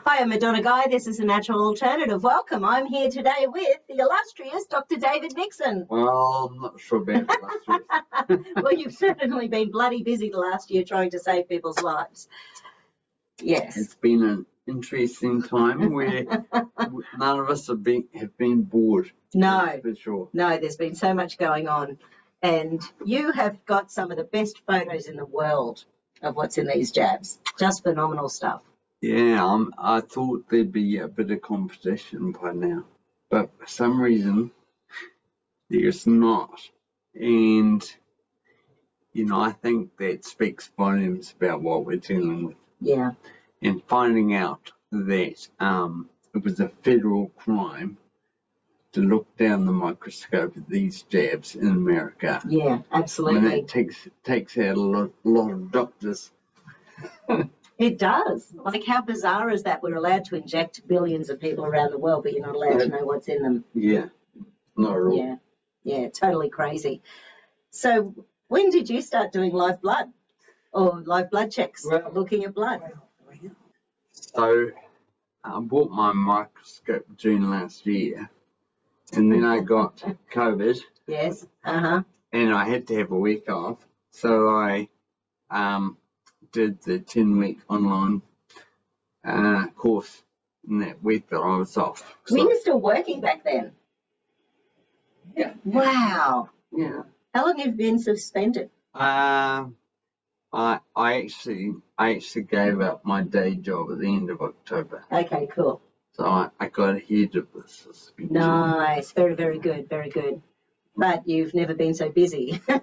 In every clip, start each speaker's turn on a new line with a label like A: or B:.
A: Hi, I'm Madonna Guy. This is A Natural Alternative. Welcome. I'm here today with the illustrious Dr. David Nixon.
B: Well, I'm not sure about illustrious.
A: Well, you've certainly been bloody busy the last year trying to save people's lives. Yes.
B: It's been an interesting time where none of us have been bored.
A: No.
B: That's for sure.
A: No, there's been so much going on. And you have got some of the best photos in the world of what's in these jabs. Just phenomenal stuff.
B: Yeah, I thought there'd be a bit of competition by now, but for some reason there's not. And, I think that speaks volumes about what we're dealing with.
A: Yeah.
B: And finding out that it was a federal crime to look down the microscope at these jabs in America.
A: Yeah, absolutely.
B: And that takes out a lot of doctors.
A: It does. Like, how bizarre is that? We're allowed to inject billions of people around the world, but you're not allowed to know what's in them.
B: Yeah, not at all.
A: Yeah, totally crazy. So when did you start doing live blood or live blood checks, looking at blood?
B: So I bought my microscope June last year, and then I got COVID.
A: Yes,
B: And I had to have a week off, so I did the 10-week online course in that week that I was off.
A: Were you still working back then?
B: Yeah.
A: Wow.
B: Yeah.
A: How long have you been suspended?
B: I actually gave up my day job at the end of October.
A: Okay, cool.
B: So I got ahead of the suspension.
A: Nice. Very, very good. Very good. But you've never been so busy.
B: I'm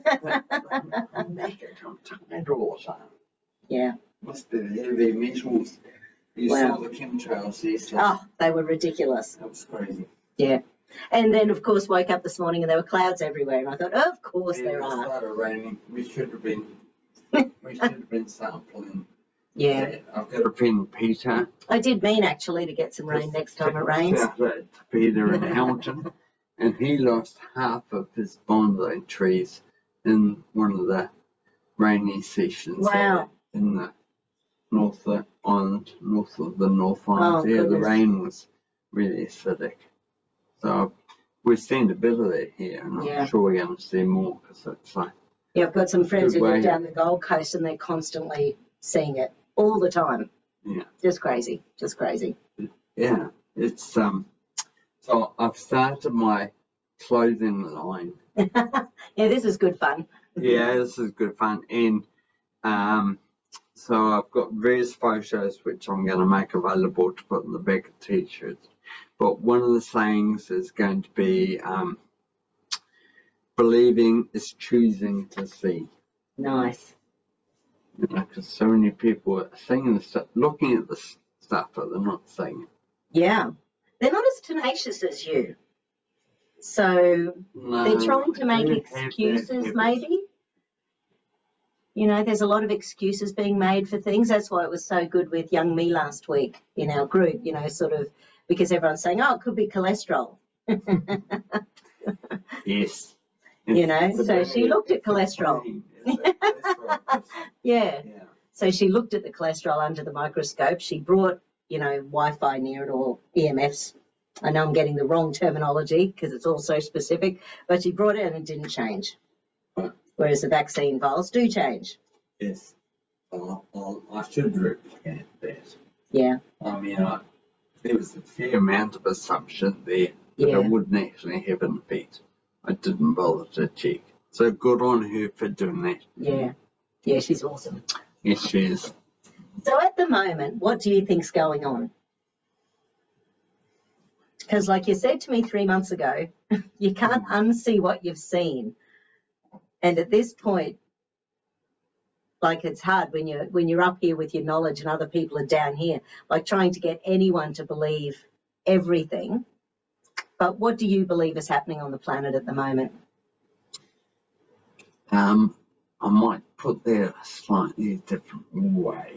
B: tired all the time.
A: Yeah.
B: Must be the heavy metals. You saw the chemtrails yesterday.
A: Oh, they were ridiculous.
B: That was crazy.
A: Yeah. And then, of course, woke up this morning and there were clouds everywhere. And I thought, of course there
B: It
A: are.
B: started raining. We should have been sampling.
A: Yeah.
B: I've got a friend, Peter.
A: I did mean, actually, to get some rain next time it rains.
B: Peter in Hamilton. And he lost half of his bonsai trees in one of the rainy sessions.
A: Wow.
B: In the north of the North Island.
A: Oh,
B: The rain was really acidic. So we've seen a bit of that here, and I'm sure we're going to see more because it's like.
A: Yeah, I've got some friends who live down the Gold Coast and they're constantly seeing it all the time.
B: Yeah.
A: Just crazy. Just crazy.
B: Yeah. It's so I've started my clothing line.
A: Yeah, this is good fun.
B: Yeah, this is good fun. And so I've got various photos which I'm going to make available to put in the back of t-shirts. But one of the sayings is going to be believing is choosing to see.
A: Nice.
B: Because so many people are seeing the stuff, looking at the stuff, but they're not seeing it.
A: Yeah. They're not as tenacious as you. So they're trying to make excuses, maybe. There's a lot of excuses being made for things. That's why it was so good with young me last week in our group, sort of, because everyone's saying, oh, it could be cholesterol.
B: Yes.
A: So she looked at cholesterol. Yeah. So she looked at the cholesterol under the microscope. She brought, Wi-Fi near it, or EMFs. I know I'm getting the wrong terminology because it's all so specific, but she brought it and it didn't change. Whereas the vaccine vials do change.
B: Yes. I should replicate that.
A: Yeah.
B: I mean, there was a fair amount of assumption there that I wouldn't actually have an effect. I didn't bother to check. So good on her for doing that.
A: Yeah. Yeah, she's awesome.
B: Yes, she is.
A: So at the moment, what do you think's going on? Because like you said to me 3 months ago, you can't unsee what you've seen. And at this point, like, it's hard when you're up here with your knowledge and other people are down here, like trying to get anyone to believe everything. But what do you believe is happening on the planet at the moment?
B: I might put that a slightly different way.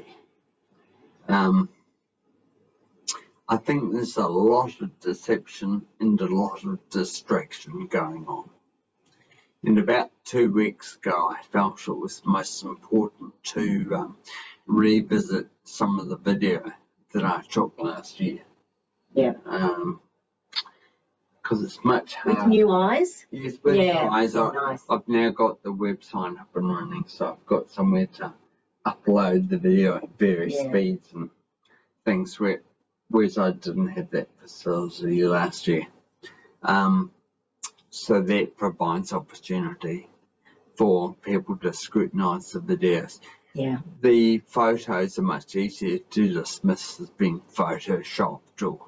B: I think there's a lot of deception and a lot of distraction going on. And about 2 weeks ago, I felt it was most important to revisit some of the video that I took last year.
A: Yeah.
B: Because it's much harder.
A: With new eyes?
B: Yes, with
A: Yeah,
B: eyes.
A: nice.
B: I've now got the website up and running, so I've got somewhere to upload the video at various speeds and things, whereas I didn't have that facility last year. So that provides opportunity for people to scrutinise the videos.
A: Yeah.
B: The photos are much easier to dismiss as being photoshopped or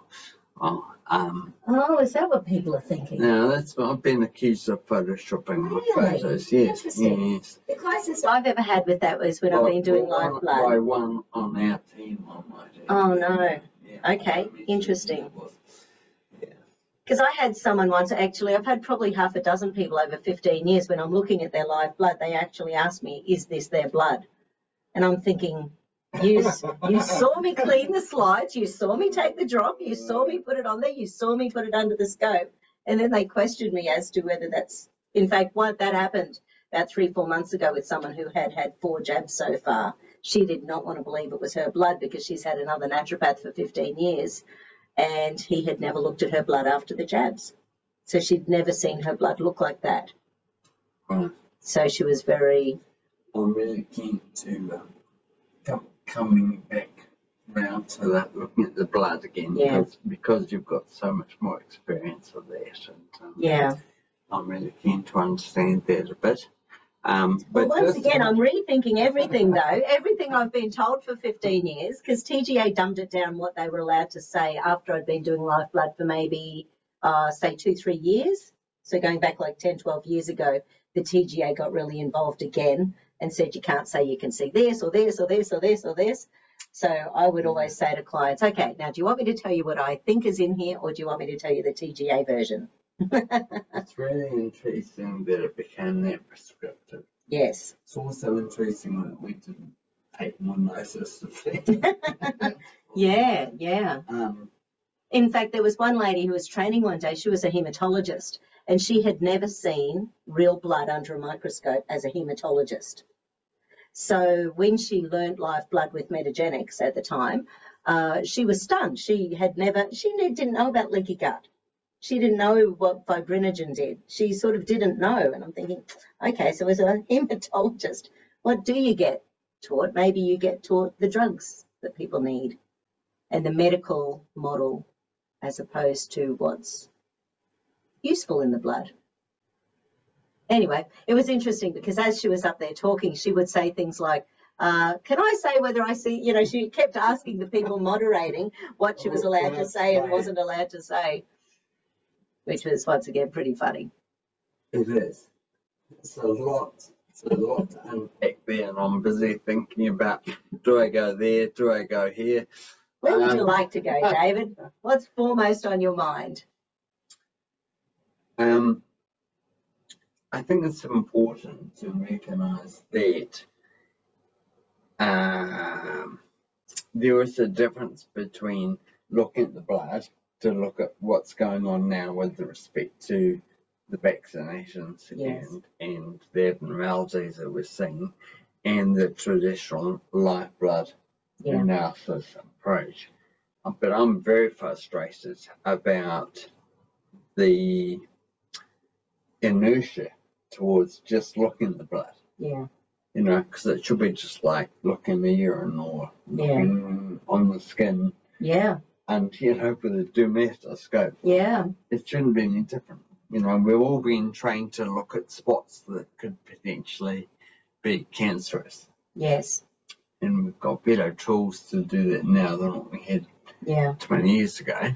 A: Oh, is that what people are thinking?
B: no, that's what I've been accused of photoshopping my photos. Yes, yes.
A: The closest I've ever had with that was when I've been doing live blood.
B: By one on our team, on my team.
A: Oh no.
B: Yeah.
A: Okay, interesting.
B: Yeah.
A: Because I had someone once, actually, I've had probably half a dozen people over 15 years, when I'm looking at their live blood, they actually ask me, is this their blood? And I'm thinking, you saw me clean the slides, you saw me take the drop, you saw me put it on there, you saw me put it under the scope. And then they questioned me as to whether that's, in fact, that happened about 3-4 months ago with someone who had 4 jabs so far. She did not want to believe it was her blood because she's had another naturopath for 15 years and he had never looked at her blood after the jabs. So she'd never seen her blood look like that.
B: Right.
A: So she was very...
B: I'm really keen to coming back round to that, looking at the blood again, because you've got so much more experience of that. And, I'm really keen to understand that a bit.
A: But once again, I'm rethinking everything, though, everything I've been told for 15 years, because TGA dumbed it down what they were allowed to say after I'd been doing live blood for maybe, say, 2-3 years. So going back like 10, 12 years ago, the TGA got really involved again and said you can't say you can see this or this or this or this or this. So I would always say to clients, okay, now do you want me to tell you what I think is in here, or do you want me to tell you the TGA version?
B: It's really interesting that it became that prescriptive.
A: Yes.
B: It's also interesting that we didn't take more notice of that.
A: Yeah. In fact, there was one lady who was training one day. She was a hematologist, and she had never seen real blood under a microscope as a hematologist. So when she learned live blood with Metagenics at the time, she was stunned. She didn't know about leaky gut. She didn't know what fibrinogen did. She sort of didn't know. And I'm thinking, okay, so as a hematologist, what do you get taught? Maybe you get taught the drugs that people need and the medical model as opposed to what's useful in the blood. Anyway, it was interesting because as she was up there talking, she would say things like, can I say whether I see, she kept asking the people moderating what she was allowed to say and wasn't allowed to say, which was once again pretty funny.
B: It is. It's a lot to unpack there, and I'm busy thinking about, do I go there, do I go here?
A: Where would you like to go, David? What's foremost on your mind?
B: I think it's important to recognise that there is a difference between looking at the blood to look at what's going on now with respect to the vaccinations and the abnormalities that we're seeing, and the traditional live blood analysis approach. But I'm very frustrated about the inertia towards just looking at the blood.
A: Yeah.
B: Because it should be just like looking at the urine or looking on the skin.
A: Yeah.
B: And, with a dermatoscope.
A: Yeah.
B: It shouldn't be any different. We've all been trained to look at spots that could potentially be cancerous.
A: Yes.
B: And we've got better tools to do that now than what we had 20 years ago.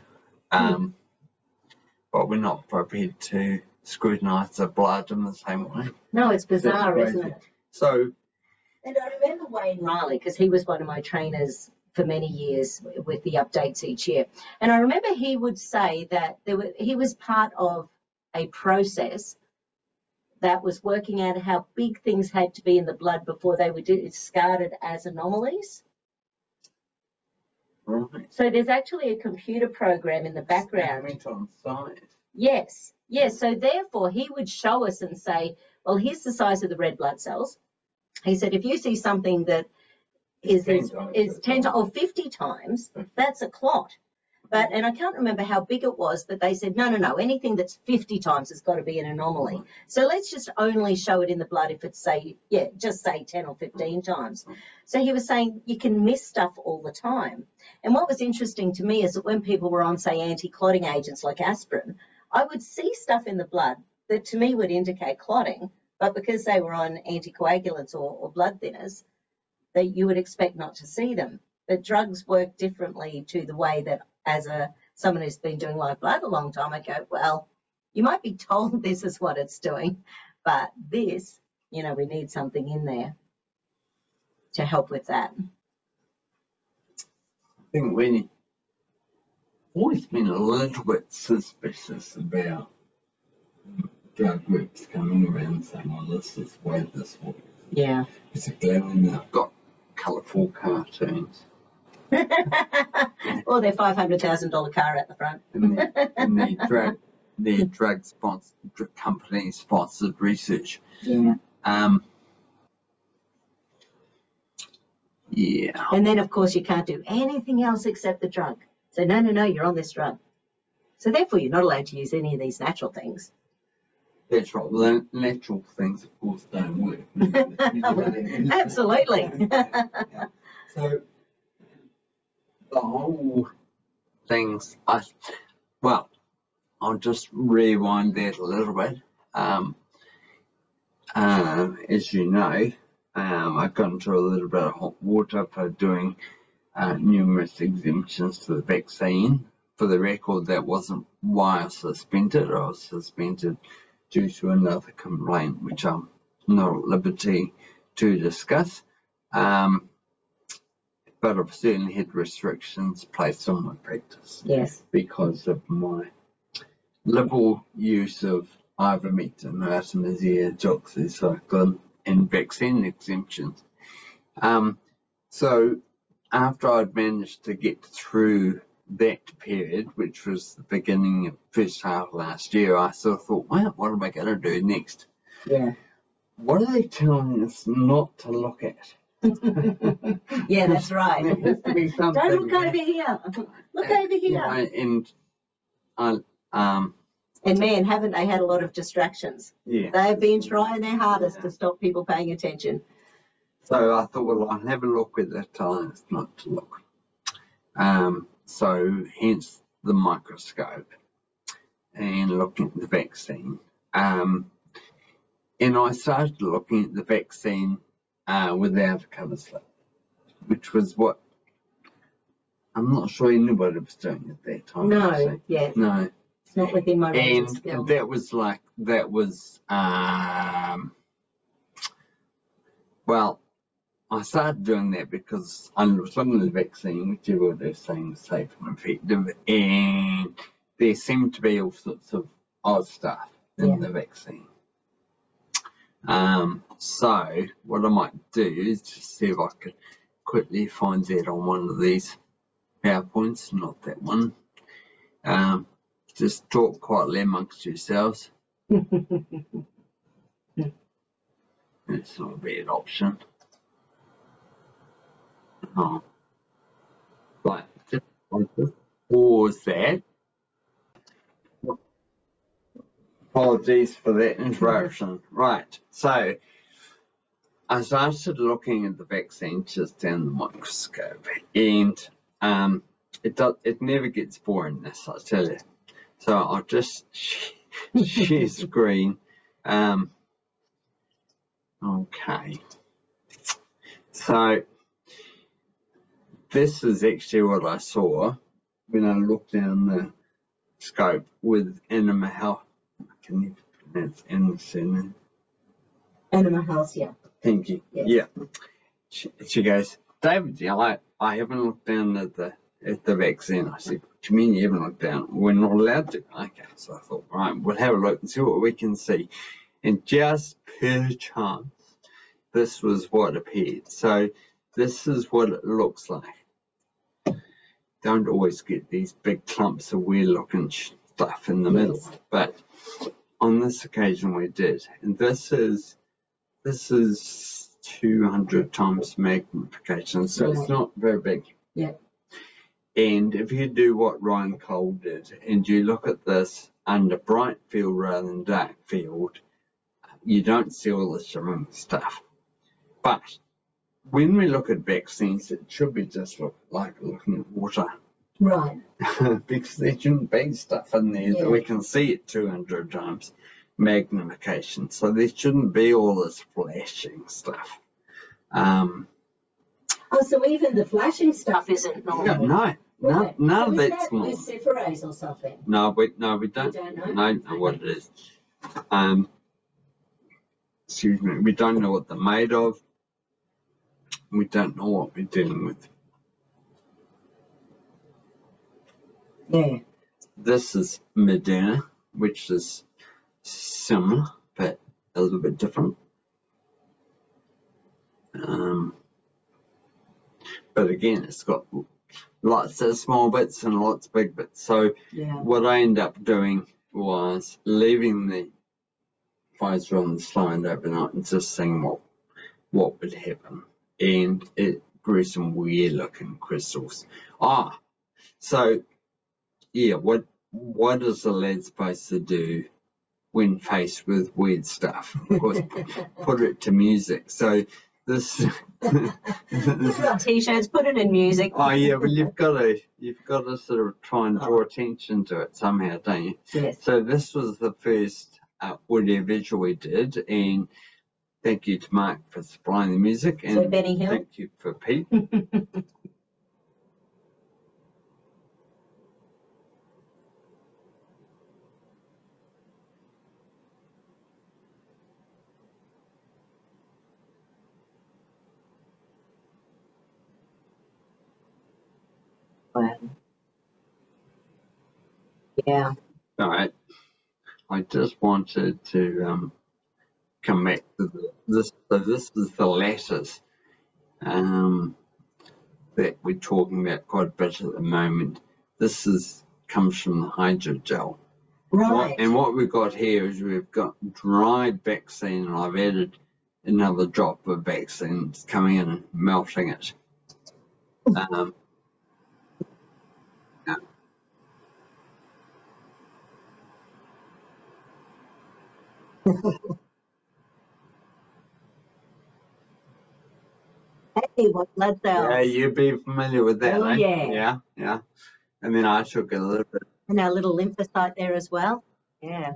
B: But we're not prepared to scrutinise the blood in the same way.
A: No, it's bizarre, isn't it?
B: So,
A: and I remember Wayne Riley, because he was one of my trainers for many years with the updates each year. And I remember he would say that he was part of a process that was working out how big things had to be in the blood before they were discarded as anomalies.
B: Right.
A: So there's actually a computer program in the background.
B: On site.
A: Yes. So therefore, he would show us and say, well, here's the size of the red blood cells. He said, if you see something that is 10 or 50 times, that's a clot. And I can't remember how big it was, but they said, no, anything that's 50 times has got to be an anomaly. So let's just only show it in the blood if it's, just say 10 or 15 times. So he was saying you can miss stuff all the time. And what was interesting to me is that when people were on, say, anti-clotting agents like aspirin, I would see stuff in the blood that to me would indicate clotting, but because they were on anticoagulants or blood thinners, that you would expect not to see them. But drugs work differently to the way that as someone who's been doing live blood a long time, I go, well, you might be told this is what it's doing, but this, we need something in there to help with that.
B: I think we've always been a little bit suspicious about drug groups coming around saying, well, this is the way this works.
A: Yeah.
B: Particularly when they've got colourful cartoons.
A: Or their $500,000 car at the front.
B: and their drug company sponsored research.
A: Yeah.
B: Yeah.
A: And then, of course, you can't do anything else except the drug. So, no, you're on this drug. So, therefore, you're not allowed to use any of these natural things.
B: That's right. Well, natural things, of course, don't work.
A: Absolutely.
B: So, the whole things, I'll just rewind that a little bit. As you know, I've gone through a little bit of hot water for doing numerous exemptions to the vaccine. For the record, that wasn't why I was suspended. I was suspended due to another complaint, which I'm not at liberty to discuss. But I've certainly had restrictions placed on my practice.
A: Yes.
B: Because of my liberal use of ivermectin, artemisinin, doxycycline, and vaccine exemptions. So after I'd managed to get through that period, which was the beginning of first half last year, I sort of thought, well, what am I going to do next?
A: Yeah.
B: What are they telling us not to look at?
A: Yeah, that's right.
B: There has to be something.
A: Don't look over here. Look over here. And man, haven't they had a lot of distractions?
B: Yeah.
A: They've been trying their hardest to stop people paying attention.
B: So I thought, well, I'll have a look at the times not to look. So hence the microscope and looking at the vaccine. And I started looking at the vaccine without a cover slip, which was what I'm not sure anybody was doing at that time.
A: No, yeah.
B: No.
A: It's not within my range of skill.
B: And that was well, I started doing that because I was looking at the vaccine, which everybody was saying was safe and effective, and there seemed to be all sorts of odd stuff in the vaccine. So what I might do is just see if I could quickly find that on one of these PowerPoints, not that one. Just talk quietly amongst yourselves. It's not a bad option. Right, just want to pause that. Apologies for that interruption. Right, so I started looking at the vaccine just down the microscope, and it never gets boring, this I tell you. So I'll just share screen. Okay. So this is actually what I saw when I looked down the scope with Animal Health. Can you pronounce Animal?
A: Animal Health, yeah.
B: Thank you. Yes. Yeah. She goes, David, I haven't looked down at the vaccine. I said, what do you mean you haven't looked down? We're not allowed to. Okay, so I thought, right, we'll have a look and see what we can see. And just per chance, this was what appeared. So this is what it looks like. Don't always get these big clumps of weird looking stuff in the middle, but on this occasion we did. And this is 200 times magnification, so it's not very big.
A: Yeah.
B: And if you do what Ryan Cole did, and you look at this under bright field rather than dark field, you don't see all the shimmering stuff. But when we look at vaccines, it should be just like looking at water.
A: Right.
B: Because there shouldn't be stuff in there that
A: Yeah.
B: we can see at 200 times magnification. So there shouldn't be all this flashing stuff.
A: Oh, so even the flashing stuff isn't normal?
B: No,
A: Right.
B: none
A: So
B: of
A: is
B: that's
A: that
B: normal.
A: luciferase or something?
B: No, we don't.
A: You don't know?
B: Know what it is. Excuse me. We don't know what they're made of. We don't know what we're dealing with.
A: Yeah.
B: This is Moderna, which is similar but a little bit different. But again, it's got lots of small bits and lots of big bits. So
A: Yeah.
B: what I ended up doing was leaving the Pfizer on the slide overnight and just seeing what would happen. And it grew some weird looking crystals. So yeah, what is the lad supposed to do when faced with weird stuff? Of course, put it to music. So this
A: Put it on t-shirts, put it in music.
B: oh yeah, well you've got to sort of try and draw attention to it somehow, don't you?
A: Yes.
B: So this was the first audio visual we did, and thank you to Mark for supplying the music, and
A: So Benny Hill.
B: thank you for Pete.
A: Wow. Yeah.
B: All right, I just wanted to come back to this. So this is the letters that we're talking about quite a bit at the moment. This comes from the hydrogel.
A: Right.
B: And what we've got here is we've got dried vaccine, and I've added another drop of vaccine. It's coming in and melting it. Yeah.
A: Hey, what blood cells?
B: Yeah, you'd be familiar with that,
A: Oh,
B: eh?
A: yeah.
B: Yeah. And then I took a little bit.
A: And our little lymphocyte there as well. Yeah.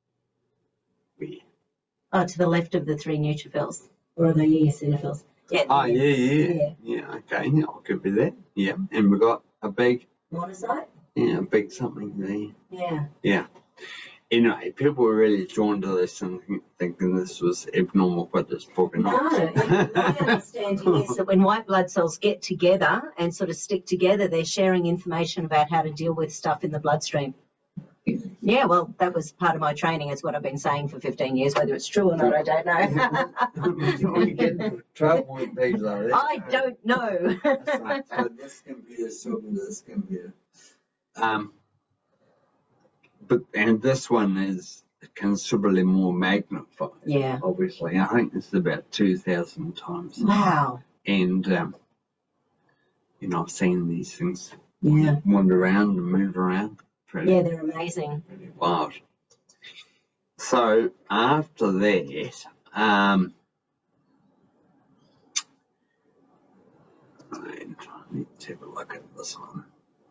A: Oh, to the left of the 3 neutrophils. Or the eosinophils. Yeah.
B: Oh, yeah. Okay, I'll give you that. Yeah, and we got a big,
A: Monocyte?
B: a big something there.
A: Yeah.
B: Yeah. Anyway, people were really drawn to this and thinking this was abnormal, but it's probably
A: No,
B: not.
A: my understanding is that when white blood cells get together and sort of stick together, they're sharing information about how to deal with stuff in the bloodstream. Yeah, well, that was part of my training. It's what I've been saying for 15 years. Whether it's true or not, I don't know.
B: We get into trouble with things like that.
A: I don't know.
B: That's right. So this computer, so this computer. And this one is considerably more magnified.
A: Yeah.
B: Obviously, I think it's about 2,000 times.
A: Wow.
B: And I've seen these things
A: Yeah.
B: wander around and move around.
A: Yeah, they're amazing.
B: Pretty wild. So after that, let's have a look at this one.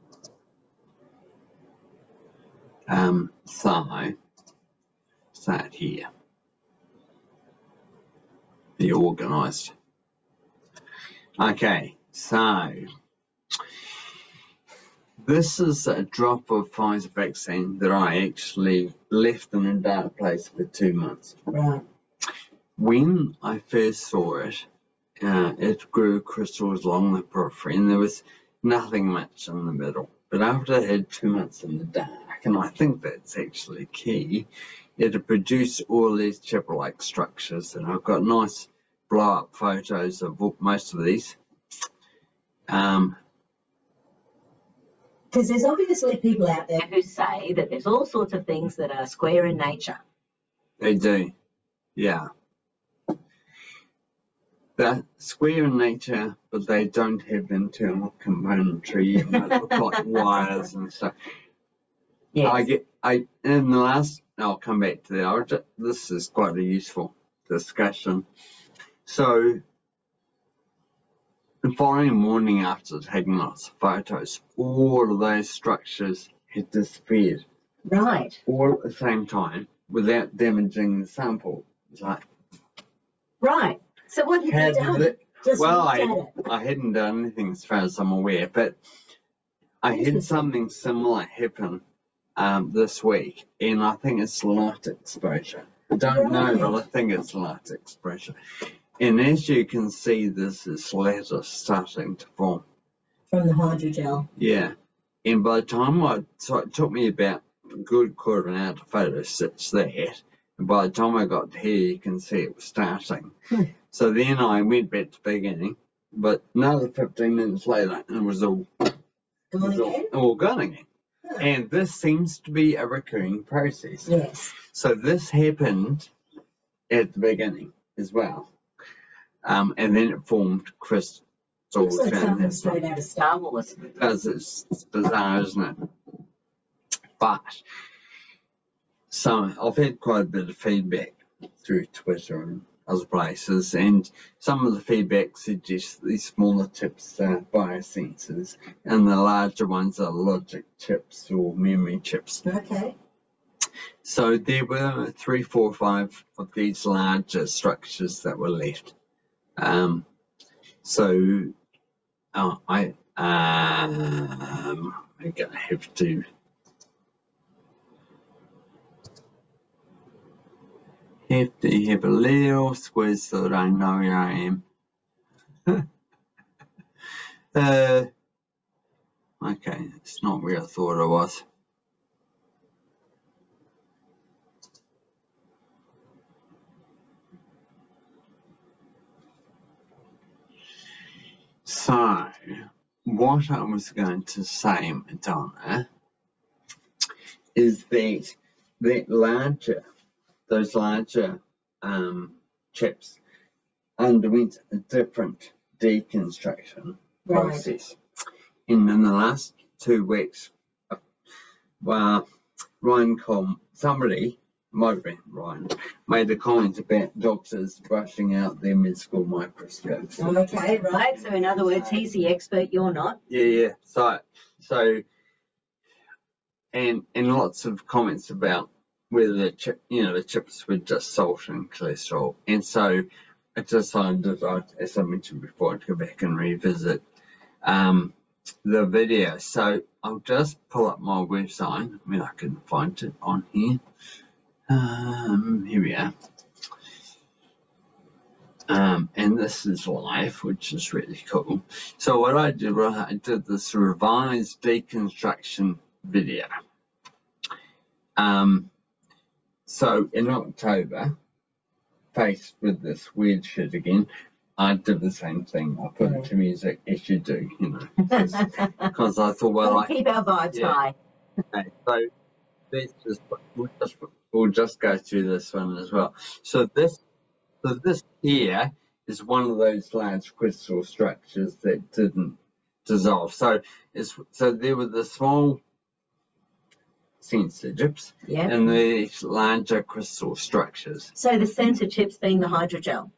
B: So start here. The organised. Okay, so this is a drop of Pfizer vaccine that I actually left in a dark place for 2 months.
A: Right.
B: When I first saw it, it grew crystals along the periphery, and there was nothing much in the middle. But after I had 2 months in the dark, and I think that's actually key, it had produced all these chipper-like structures, and I've got nice blow-up photos of most of these.
A: Because there's obviously people out there who say that there's all sorts of things that are square in nature.
B: They do, yeah. they're square in nature, but they don't have internal componentry and they look like wires and stuff.
A: Yes.
B: In the last, I'll come back to that. This is quite a useful discussion. So, the following morning after taking lots of photos, all of those structures had disappeared.
A: Right.
B: All at the same time without damaging the sample. It's like,
A: right. So what have you done? Just
B: well,
A: looked at it.
B: I hadn't done anything as far as I'm aware, but I had something similar happen this week, and I think it's light exposure. I don't know, but I think it's light exposure. And as you can see, this is lattice starting to form.
A: From the hydrogel.
B: Yeah. And by the time so it took me about a good quarter of an hour to photo stitch that. And by the time I got here, you can see it was starting. So then I went back to beginning, but another 15 minutes later, and it was all gone again. And this seems to be a recurring process.
A: Yes.
B: So this happened at the beginning as well. And then it formed crystals.
A: Looks like something straight out of Star Wars.
B: Because it's bizarre, isn't it? But I've had quite a bit of feedback through Twitter and other places, and some of the feedback suggests these smaller chips are biosensors, and the larger ones are logic chips or memory chips.
A: Okay.
B: So there were 3, 4, 5 of these larger structures that were left. So I'm gonna have to have a little squeeze so that I know where I am. Okay, it's not where I thought I was. So, what I was going to say, Madonna, is that those larger chips underwent a different deconstruction process. And in the last 2 weeks, somebody, might have been Ryan, made a comment about doctors brushing out their med-school microscopes.
A: Okay, right. So in other words, he's the expert, you're not.
B: Yeah. So, and lots of comments about whether the chips were just salt and cholesterol. And so I decided, as I mentioned before, I'd go back and revisit the video. So I'll just pull up my website. I mean, I can find it on here. Here we are. And this is live, which is really cool. So what I did this revised deconstruction video. So in October, faced with this weird shit again, I did the same thing. I put it to music, as you do, because I thought, well,
A: keep our vibes high.
B: Okay, so we'll just go through this one as well. So this here is one of those large crystal structures that didn't dissolve. So there were the small sensor chips and the larger crystal structures.
A: So the sensor chips being the hydrogel.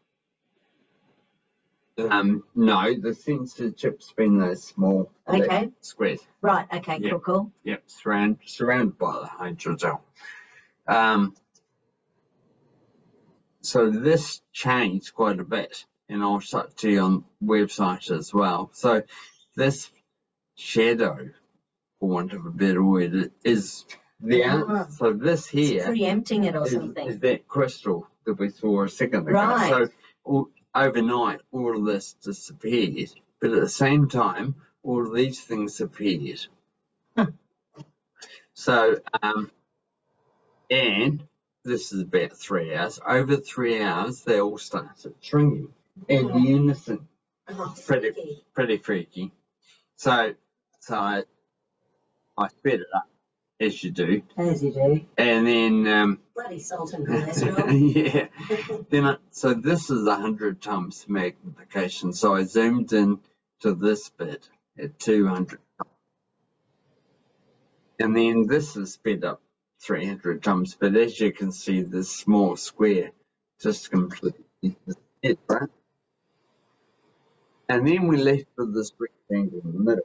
B: No, the sensor chips being those small squares.
A: Right. Okay. Cool.
B: Yep. Surrounded by the hydrogel. So this changed quite a bit, and I'll show it to you on the website as well. So this shadow, for want of a better word, is the so this here
A: preempting it or something.
B: Is that crystal that we saw a second ago.
A: Right.
B: So overnight, all of this disappeared, but at the same time, all of these things appeared. So, and this is about 3 hours. Over 3 hours, they all started shrinking in unison. Pretty freaky. So I sped it up as you do.
A: As you do.
B: And then,
A: Bloody salt and cholesterol.
B: yeah. So this is 100 times magnification. So I zoomed in to this bit at 200. And then this is sped up 300 times. But as you can see, this small square just completely disappeared, right? And then we're left with this rectangle in the middle.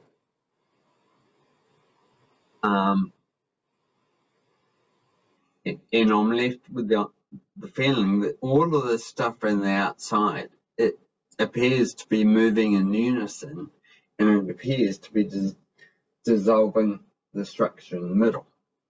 B: And I'm left with the feeling that all of this stuff on the outside, it appears to be moving in unison, and it appears to be dissolving the structure in the middle.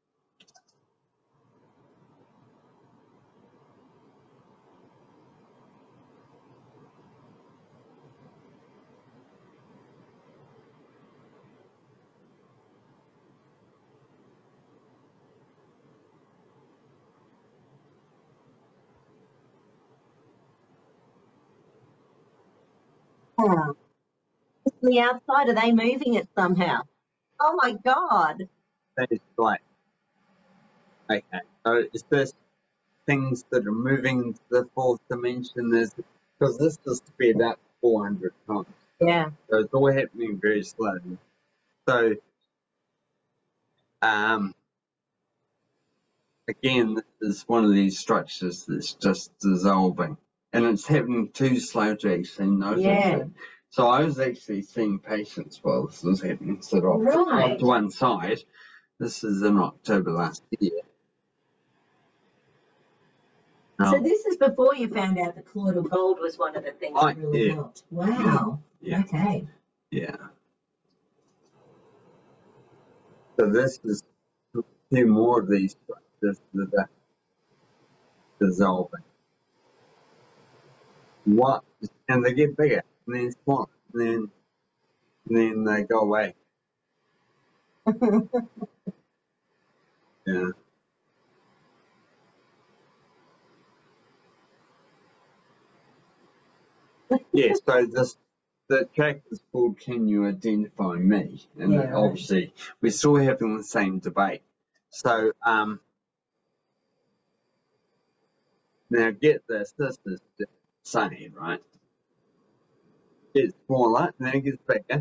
A: Oh. The outside, are they moving it somehow? Oh my God.
B: That is right. Okay, so it's just things that are moving to the fourth dimension, because this is sped up 400 times.
A: Yeah.
B: So it's all happening very slowly. So, again, this is one of these structures that's just dissolving. And it's happening too slow to actually notice it. So I was actually seeing patients while this was happening, sort of off to one side. This is in October last year.
A: So this is before you found out that colloidal gold was one of the things that really helped. Wow.
B: Yeah.
A: Okay.
B: Yeah. So this is a few more of these structures that are dissolving. And they get bigger, and then smaller, and then they go away. Yeah. Yeah, so the track is called Can You Identify Me? And obviously we're still having the same debate. So now get this is insane, right? It's smaller, and then it gets bigger.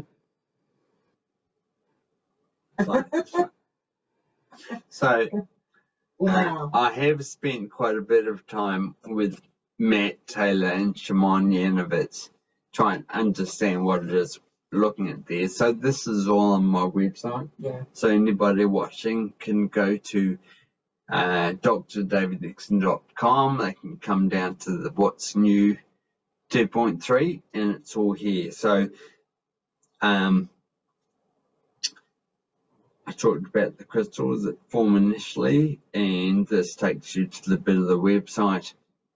B: So
A: wow.
B: I have spent quite a bit of time with Matt Taylor and Shimon Yanovitz trying to understand what it is looking at there. So this is all on my website.
A: Yeah.
B: So anybody watching can go to drdaviddixon.com. They can come down to the What's New 2.3 and it's all here. So I talked about the crystals that form initially, and this takes you to the bit of the website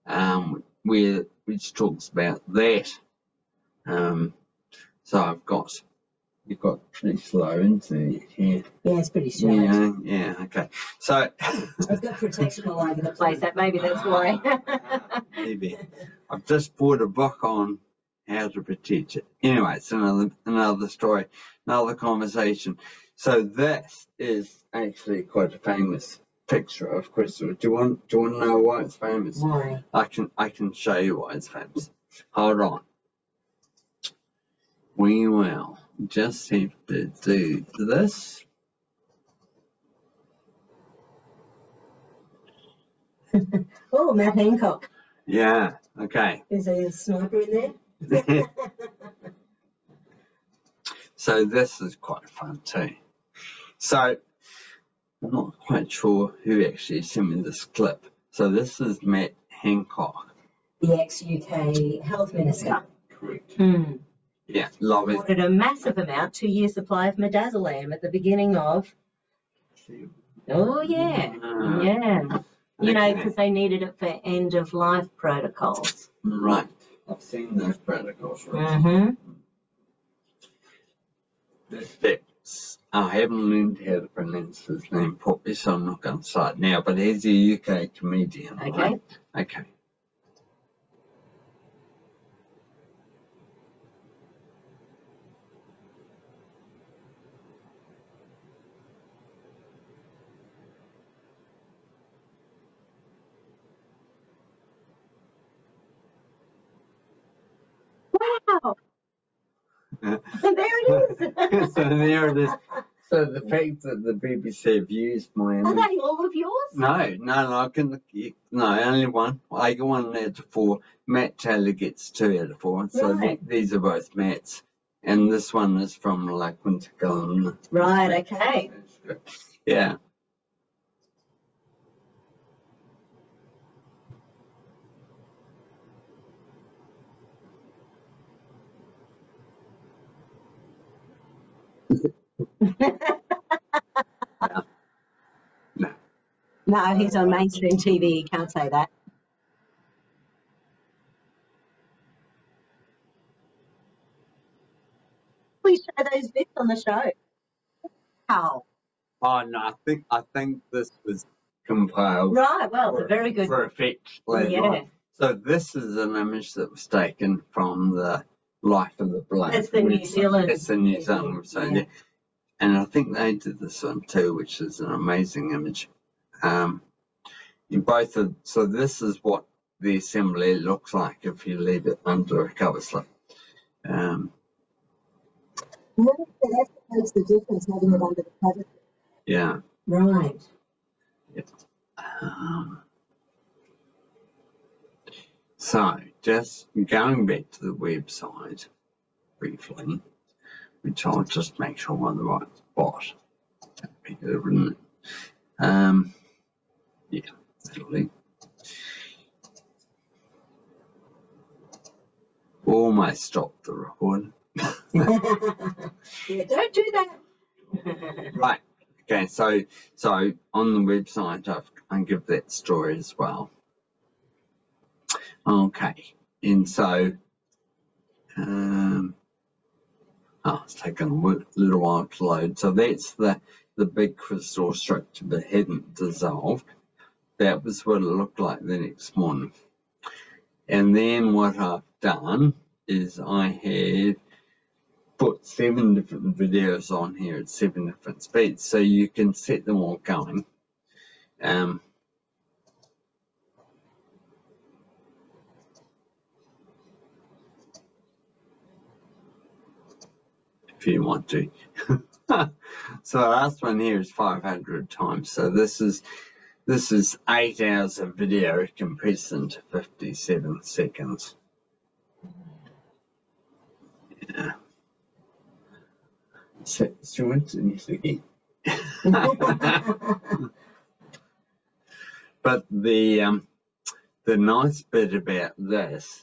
B: which talks about that. So you've got pretty slow internet here.
A: Yeah, it's pretty slow.
B: Yeah, okay. So
A: I've got protection all over the place. Maybe that's why.
B: Maybe. I've just bought a book on how to protect it. Anyway, it's another story, another conversation. So this is actually quite a famous picture of crystal. Do you want to know why it's famous?
A: Why?
B: I can show you why it's famous. Hold on. We will just have to do this.
A: Oh, Matt Hancock.
B: Yeah, okay.
A: Is there a sniper in there?
B: So this is quite fun too. So I'm not quite sure who actually sent me this clip. So this is Matt Hancock.
A: The ex-UK health minister.
B: Correct.
A: Mm.
B: Yeah, love it.
A: Ordered a massive amount, 2-year supply of midazolam at the beginning of. Oh yeah, yeah. You know, because they needed it for end-of-life protocols.
B: Right. I've seen those protocols.
A: Mm-hmm.
B: I haven't learned how to pronounce his name properly, so I'm not going to say it now, but he's a UK comedian.
A: Okay.
B: Right? Okay.
A: There it is.
B: So there it is. So the fact that the BBC have used my
A: Are
B: image.
A: they all of yours?
B: No, I can. No, only one. I get 1 out of 4. Matt Taylor gets 2 out of 4. So
A: Right.
B: these are both Matt's, and this one is from like Wintergullen.
A: Right, okay.
B: Yeah. No.
A: No, he's on mainstream TV. You can't say that. We show those bits on the show. How?
B: Oh no, I think this was compiled
A: Right, well, it's a very good.
B: for effect later
A: Yeah.
B: on. So this is an image that was taken from the Life of the Blood.
A: That's the New Zealand.
B: That's the New Zealand website, yeah. And I think they did this one too, which is an amazing image. So this is what the assembly looks like if you leave it under a cover slip.
C: That's what makes the difference, having it under the cover.
B: Yeah.
A: Right.
B: So just going back to the website briefly, which I'll just make sure I'm on the right spot. That'd be good, wouldn't it? Yeah, that'll do. Almost stopped the recording.
A: Yeah, don't do that.
B: Right. Okay. So on the website, I give that story as well. Okay. And so, it's taken a little while to load. So that's the big crystal structure that hadn't dissolved. That was what it looked like the next morning. And then what I've done is I have put 7 different videos on here at 7 different speeds, so you can set them all going. If you want to. So the last one here is 500 times. So this is 8 hours of video compressed into 57 seconds. Yeah. So again. But the nice bit about this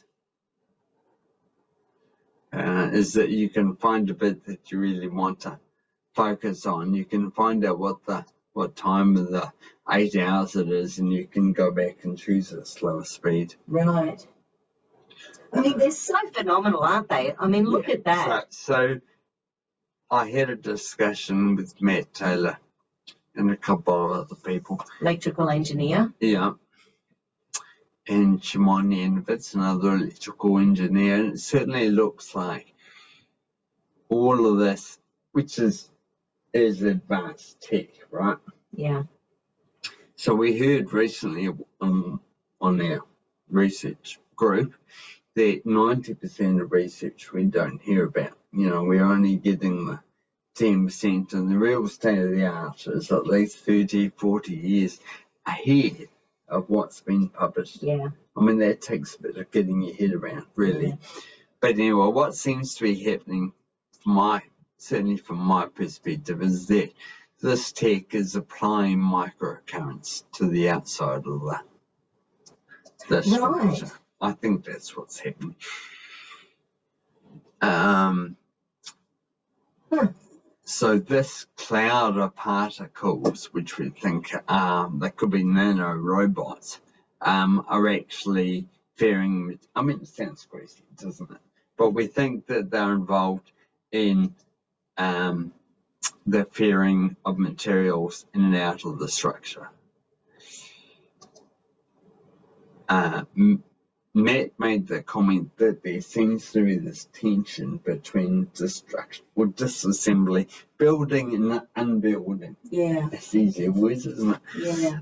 B: is that you can find a bit that you really want to focus on. You can find out what time of the 8 hours it is, and you can go back and choose a slower speed.
A: Right. I mean, they're so phenomenal, aren't they? I mean, look at that.
B: So I had a discussion with Matt Taylor and a couple of other people.
A: Electrical engineer.
B: Yeah. And Shimon Yanovitz, another electrical engineer. And it certainly looks like all of this, which is advanced tech, right?
A: Yeah.
B: So we heard recently on our research group that 90% of research we don't hear about. You know, we're only getting the 10%, and the real state of the art is at least 30, 40 years ahead of what's been published.
A: Yeah.
B: I mean, that takes a bit of getting your head around, really.
A: Yeah.
B: But anyway, what seems to be happening, certainly from my perspective, is that this tech is applying microcurrents to the outside of the structure. I think that's what's happening. So this cloud of particles, which we think they could be nano robots, are actually fairing. I mean, it sounds crazy, doesn't it? But we think that they're involved in the fairing of materials in and out of the structure. Matt made the comment that there seems to be this tension between destruction or disassembly, building and unbuilding.
A: Yeah.
B: That's easier words, isn't it?
A: Yeah.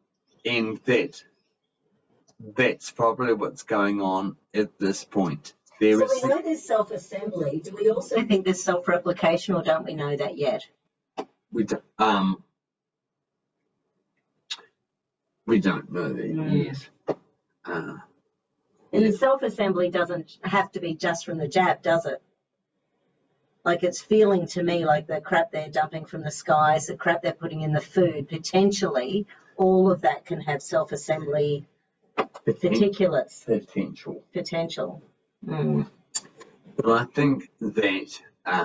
B: And that's probably what's going on at this point. there
A: So
B: is,
A: we know there's self-assembly. Do we also think there's self-replication, or don't we know that yet?
B: we don't know that yet.
A: And
B: Yeah.
A: the self-assembly doesn't have to be just from the jab, does it? Like, it's feeling to me like the crap they're dumping from the skies, the crap they're putting in the food, potentially all of that can have self-assembly particulates
B: potential.
A: potential.
B: But I think that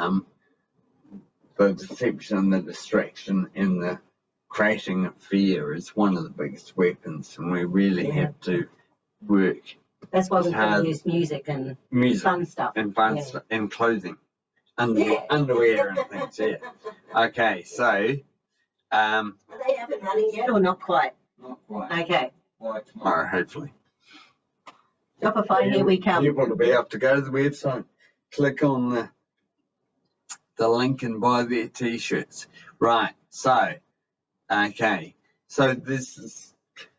B: the deception, the distraction, and the creating of fear is one of the biggest weapons, and we really have to work
A: That's why we can
B: hard.
A: use music and
B: Music
A: fun stuff.
B: and fun
A: Yeah.
B: stuff and clothing, underwear and things. Yeah. Okay, so
A: Are they up and running yet, or not quite?
B: not quite.
A: Okay.
B: By tomorrow, hopefully.
A: Shopify, here we come.
B: People will be able to go to the website, click on the link and buy their t-shirts. Right, so, okay. So this is,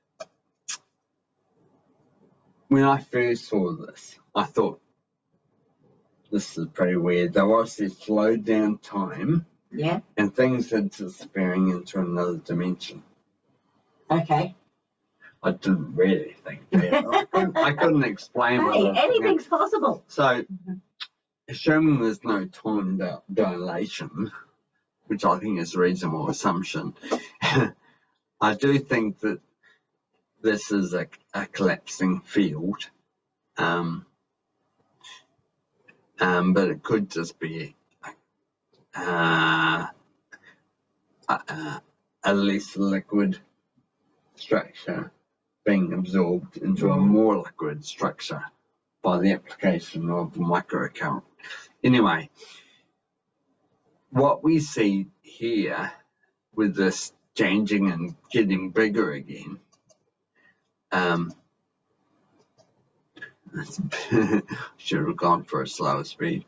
B: when I first saw this, I thought, this is pretty weird. They obviously slowed down time
A: Yeah.
B: and things are disappearing into another dimension.
A: Okay.
B: I didn't really think that. I couldn't explain what I
A: Hey,
B: was thinking.
A: anything's possible.
B: So, assuming there's no time dilation, which I think is a reasonable assumption, I do think that this is a collapsing field, but it could just be a less liquid structure being absorbed into a more liquid structure by the application of microcurrent. Anyway, what we see here with this changing and getting bigger again, should have gone for a slower speed,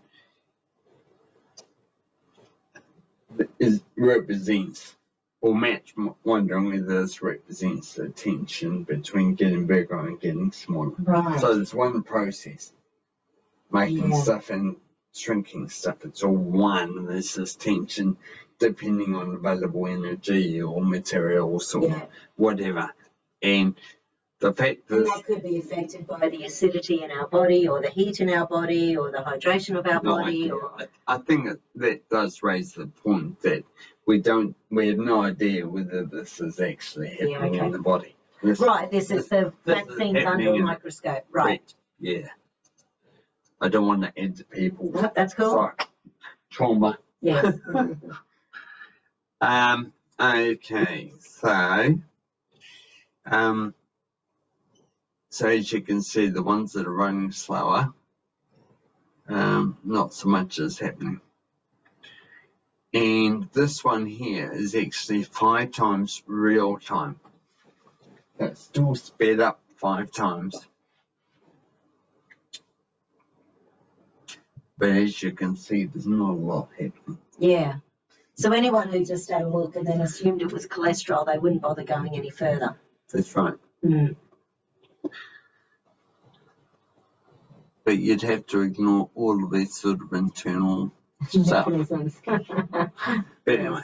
B: represents, or Matt's wondering whether this represents the tension between getting bigger and getting smaller.
A: Right.
B: So there's one process, making
A: Yeah.
B: stuff and shrinking stuff. It's all one. There's this tension depending on available energy or materials or
A: Yeah.
B: whatever. And the fact
A: And
B: that
A: that could be affected by the acidity in our body, or the heat in our body, or the hydration of our body, or
B: I think that does raise the point that we have no idea whether this is actually happening in the body.
A: right. This is the
B: this is
A: vaccines under
B: happening
A: a
B: in-
A: microscope. Right.
B: Yeah. I don't want to add to people's
A: Yep, that's cool.
B: trauma.
A: Yes.
B: Okay, so as you can see, the ones that are running slower, not so much is happening. And this one here is actually 5 times real time. That's still sped up 5 times. But as you can see, there's not a lot happening.
A: Yeah. So anyone who just had a look and then assumed it was cholesterol, they wouldn't bother going any further.
B: That's right.
A: Mm.
B: But you'd have to ignore all of these sort of internal stuff.
A: Mechanisms.
B: But anyway.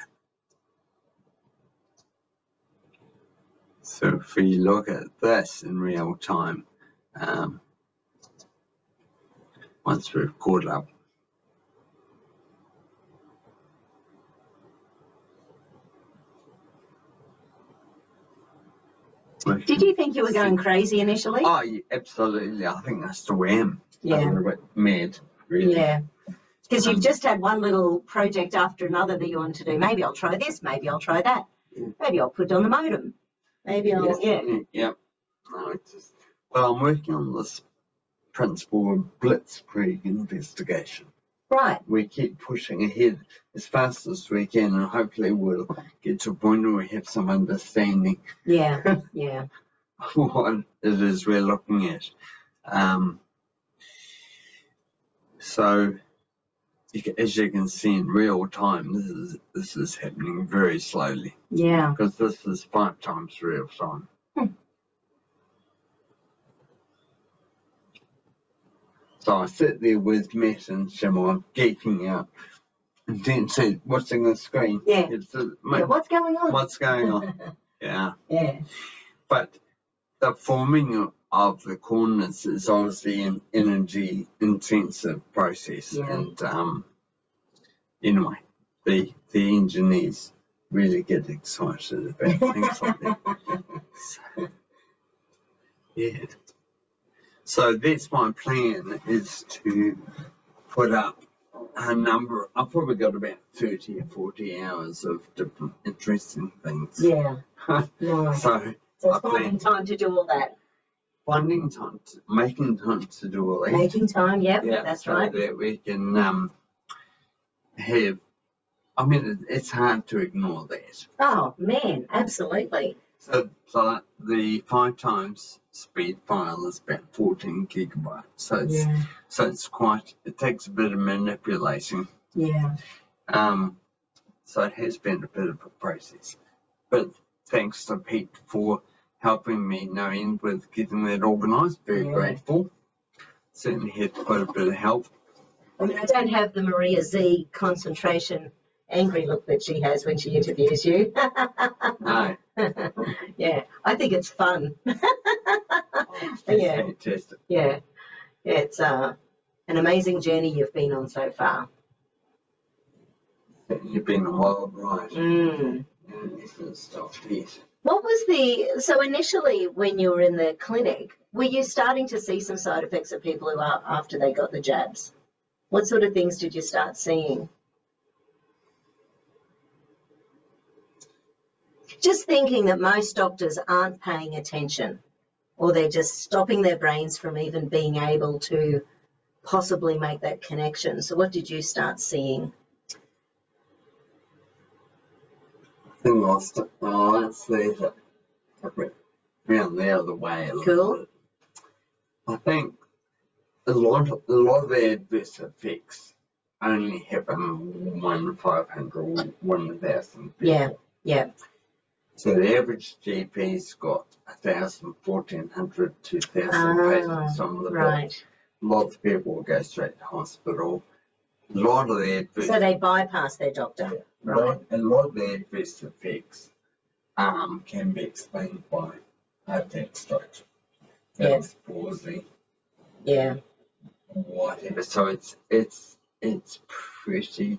B: So if we look at this in real time, once we've caught up,
A: Did you think you were going crazy initially?
B: oh, yeah, absolutely. I think I still am. A
A: Yeah.
B: little bit mad, really.
A: Yeah. Because you've just had one little project after another that you want to do. Maybe I'll try this. Maybe I'll try that. Maybe I'll put it on the modem. Maybe I'll,
B: Yep. No, well, I'm working on this principle of blitzkrieg investigation.
A: Right.
B: We keep pushing ahead as fast as we can, and hopefully we'll get to a point where we have some understanding
A: Yeah. Yeah.
B: of what it is we're looking at. So, as you can see in real time, this is happening very slowly,
A: Yeah.
B: because this is 5 times real time. So I sit there with Matt and Shimon geeking out, and then said, watching the screen.
A: Yeah.
B: It's,
A: Yeah,
B: mate,
A: what's going on?
B: what's going on? Yeah.
A: Yeah.
B: But the forming of the corners is obviously an energy intensive process.
A: Yeah.
B: And anyway, the engineers really get excited about things like that. So, yeah. So that's my plan, is to put up a number. I've probably got about 30 or 40 hours of different interesting things.
A: Yeah. Nice.
B: So
A: So
B: I
A: it's finding time to do all that.
B: finding time, making time to do all that.
A: Making time, yep, that's
B: so
A: right.
B: that we can have. I mean, it's hard to ignore that.
A: Oh man, absolutely.
B: So the 5 times speed file is about 14 gigabytes. So it's
A: Yeah.
B: so it's quite. It takes a bit of manipulating.
A: Yeah.
B: So it has been a bit of a process. But thanks to Pete for helping me knowing with getting that organised. Very
A: Yeah.
B: grateful. Certainly had quite a bit of help.
A: I mean, I don't have the Maria Z concentration angry look that she has when she interviews you.
B: No.
A: Yeah, I think it's fun.
B: It's
A: Yeah.
B: fantastic.
A: Yeah, it's an amazing journey you've been on so far.
B: You've been a wild ride.
A: Mm.
B: And this is stuff yet.
A: What was so initially when you were in the clinic, were you starting to see some side effects of people who are after they got the jabs? What sort of things did you start seeing? Just thinking that most doctors aren't paying attention, or they're just stopping their brains from even being able to possibly make that connection. So what did you start seeing?
B: I think I'll say that around the other way a little
A: Cool.
B: bit. I think a lot of the adverse effects only happen 1 in 500 or 1,000 people.
A: Yeah, yeah,
B: So the average GP's got 1,000, 1,400, 2,000 patients on the book.
A: right.
B: A lot of people will go straight to hospital. A lot of the adverse,
A: So they bypass their doctor, right?
B: a lot of the adverse effects can be explained by heart attack, stroke,
A: Yeah.
B: valve palsy,
A: Yeah,
B: whatever. So it's pretty.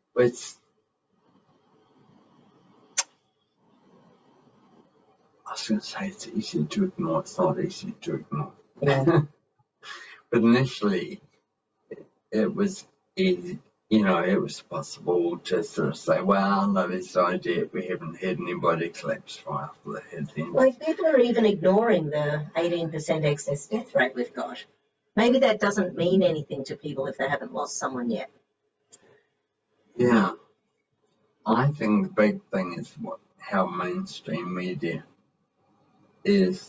B: I was going to say it's easy to ignore. It's not easy to ignore.
A: yeah,
B: But initially, it was easy. You know, it was possible to sort of say, well, no, this idea, we haven't had anybody collapse right after they had the
A: like people are even ignoring the 18% excess death rate we've got. Maybe that doesn't mean anything to people if they haven't lost someone yet.
B: Yeah. I think the big thing is how mainstream media is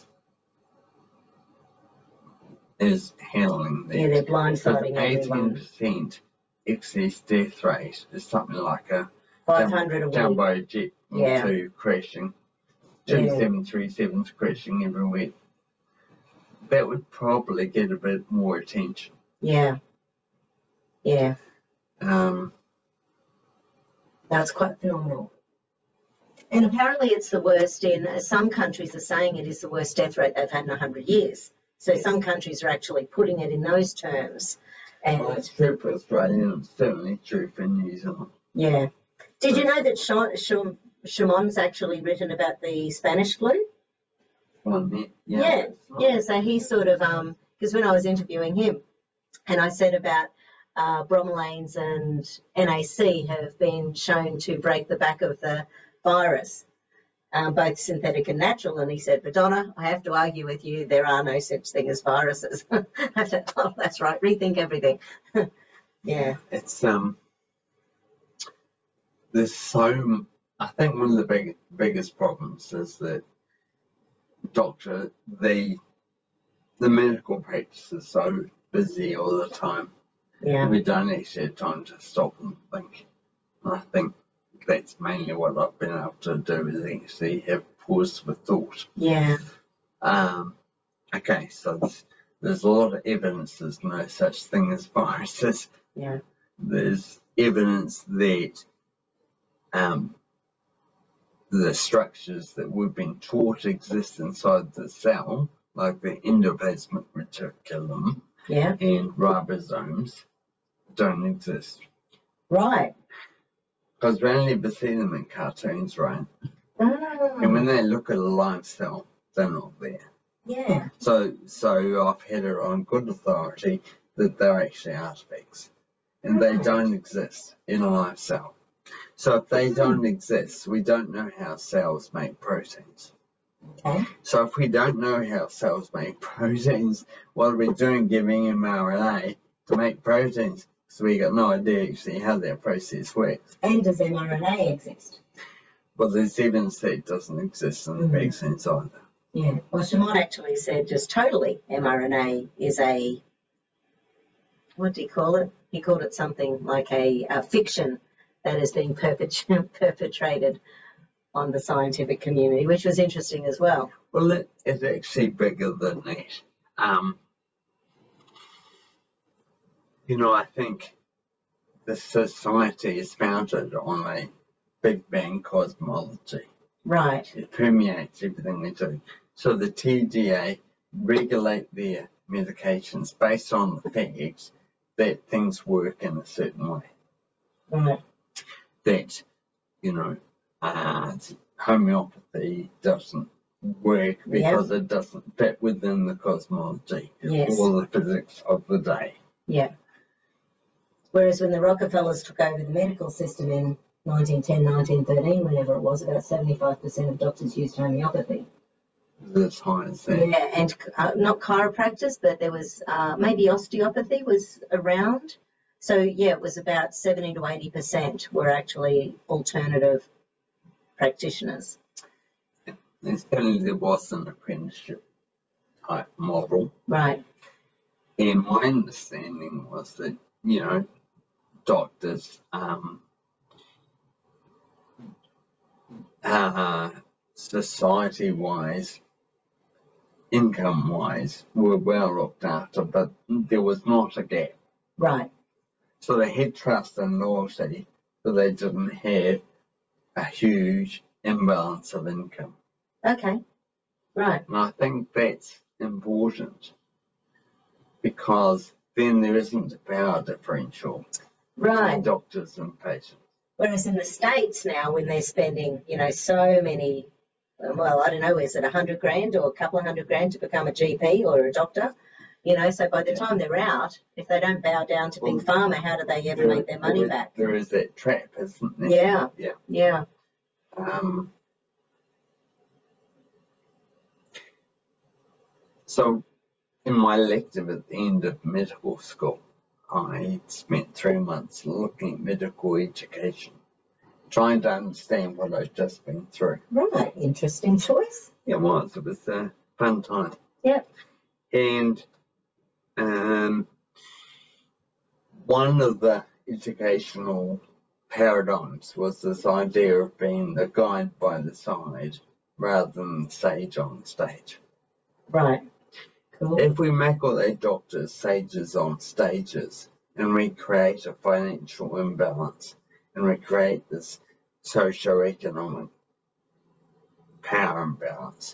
B: handling that.
A: Yeah, they're blindsiding everyone.
B: 18% excess death rate is something like a
A: 500 a week.
B: jumbo jet
A: Yeah.
B: into crashing, 2
A: Yeah.
B: 737s crashing every week. That would probably get a bit more attention.
A: Yeah, yeah,
B: Um,
A: that's quite phenomenal. And apparently it's the worst some countries are saying it is the worst death rate they've had in 100 years. So some countries are actually putting it in those terms. And
B: well, it's true for Australia, and it's certainly true for New Zealand.
A: yeah. Did you know that Shimon's actually written about the Spanish flu?
B: Yeah.
A: Yeah, so he sort of, because when I was interviewing him and I said about bromelains and NAC have been shown to break the back of the virus, both synthetic and natural, and he said, but Donna, I have to argue with you, there are no such thing as viruses. I said, oh, that's right, rethink everything. Yeah.
B: It's there's so. I think one of the biggest problems is that the medical practice is so busy all the time.
A: Yeah.
B: We don't actually have time to stop and think. And I think that's mainly what I've been able to do, is actually have pause for thought.
A: Yeah.
B: Okay, so there's a lot of evidence there's no such thing as viruses.
A: Yeah.
B: There's evidence that the structures that we've been taught exist inside the cell, like the endoplasmic reticulum
A: Yeah.
B: and ribosomes, don't exist.
A: Right.
B: Because we only ever see them in cartoons, right?
A: Oh.
B: And when they look at a live cell, they're not there.
A: Yeah.
B: So I've had it on good authority that they're actually artifacts, and they don't exist in a live cell. So if they don't exist, we don't know how cells make proteins.
A: Okay.
B: So if we don't know how cells make proteins, what are we doing giving mRNA to make proteins? So we got no idea actually how that process works.
A: And does mRNA exist?
B: Well, there's evidence that it doesn't exist in the vaccines either.
A: Yeah. Well, Shimon actually said just totally mRNA is a, what do you call it? He called it something like a fiction that is being perpetrated on the scientific community, which was interesting as well.
B: Well, it's actually bigger than that. You know, I think the society is founded on a Big Bang cosmology.
A: Right.
B: It permeates everything we do. So the TGA regulate their medications based on the fact that things work in a certain way.
A: Right.
B: That, you know, homeopathy doesn't work because it doesn't fit within the cosmology or the physics of the day.
A: Yeah. Whereas when the Rockefellers took over the medical system in 1910, 1913, whenever it was, about 75% of doctors used homeopathy.
B: As high as that.
A: Yeah, and not chiropractors, but there was maybe osteopathy was around. So, yeah, it was about 70 to 80% were actually alternative practitioners.
B: Certainly there was an apprenticeship type model.
A: Right.
B: And my understanding was that, you know, doctors society-wise, income-wise, were well looked after, but there was not a gap.
A: Right.
B: So they had trust and loyalty, but they didn't have a huge imbalance of income.
A: Okay. Right.
B: And I think that's important because then there isn't a power differential between doctors and patients.
A: Whereas in the States now, when they're spending, you know, so many, well, I don't know, is it $100,000 or a couple of $100,000 to become a GP or a doctor? You know, so by the time they're out, if they don't bow down to Big Pharma, how do they ever make their money back?
B: There is that trap, isn't there?
A: Yeah.
B: Yeah.
A: Yeah.
B: So in my elective at the end of medical school, I spent 3 months looking at medical education, trying to understand what I'd just been through.
A: Right. Interesting choice.
B: It was. It was a fun time.
A: Yep.
B: And one of the educational paradigms was this idea of being a guide by the side rather than the sage on stage.
A: Right. Cool.
B: If we make all our doctors sages on stages and we create a financial imbalance and we create this socio-economic power imbalance,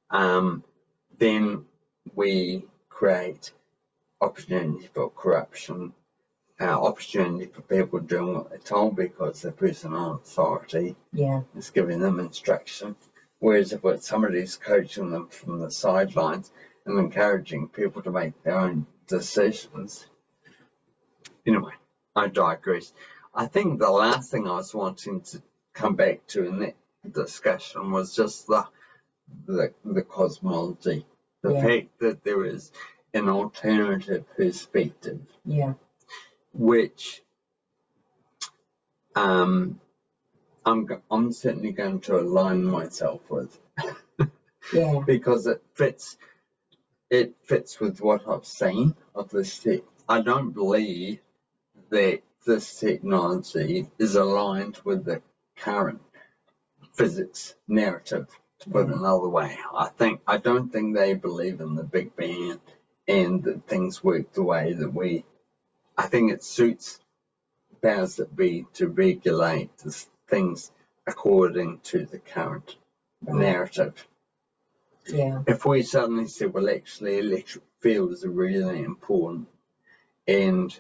B: then we create opportunity for corruption, opportunity for people doing what they're told because the person on authority is giving them instruction. Whereas if it's somebody who's coaching them from the sidelines and encouraging people to make their own decisions. Anyway, I digress. I think the last thing I was wanting to come back to in that discussion was just the cosmology, the fact that there is an alternative perspective, which I'm certainly going to align myself with, because it fits with what I've seen of this tech. I don't believe that this technology is aligned with the current physics narrative, to put it another way. I don't think they believe in the Big Bang and that things work the way that I think it suits powers that be to regulate things according to the current narrative.
A: Yeah.
B: If we suddenly said, well, actually, electric fields are really important, and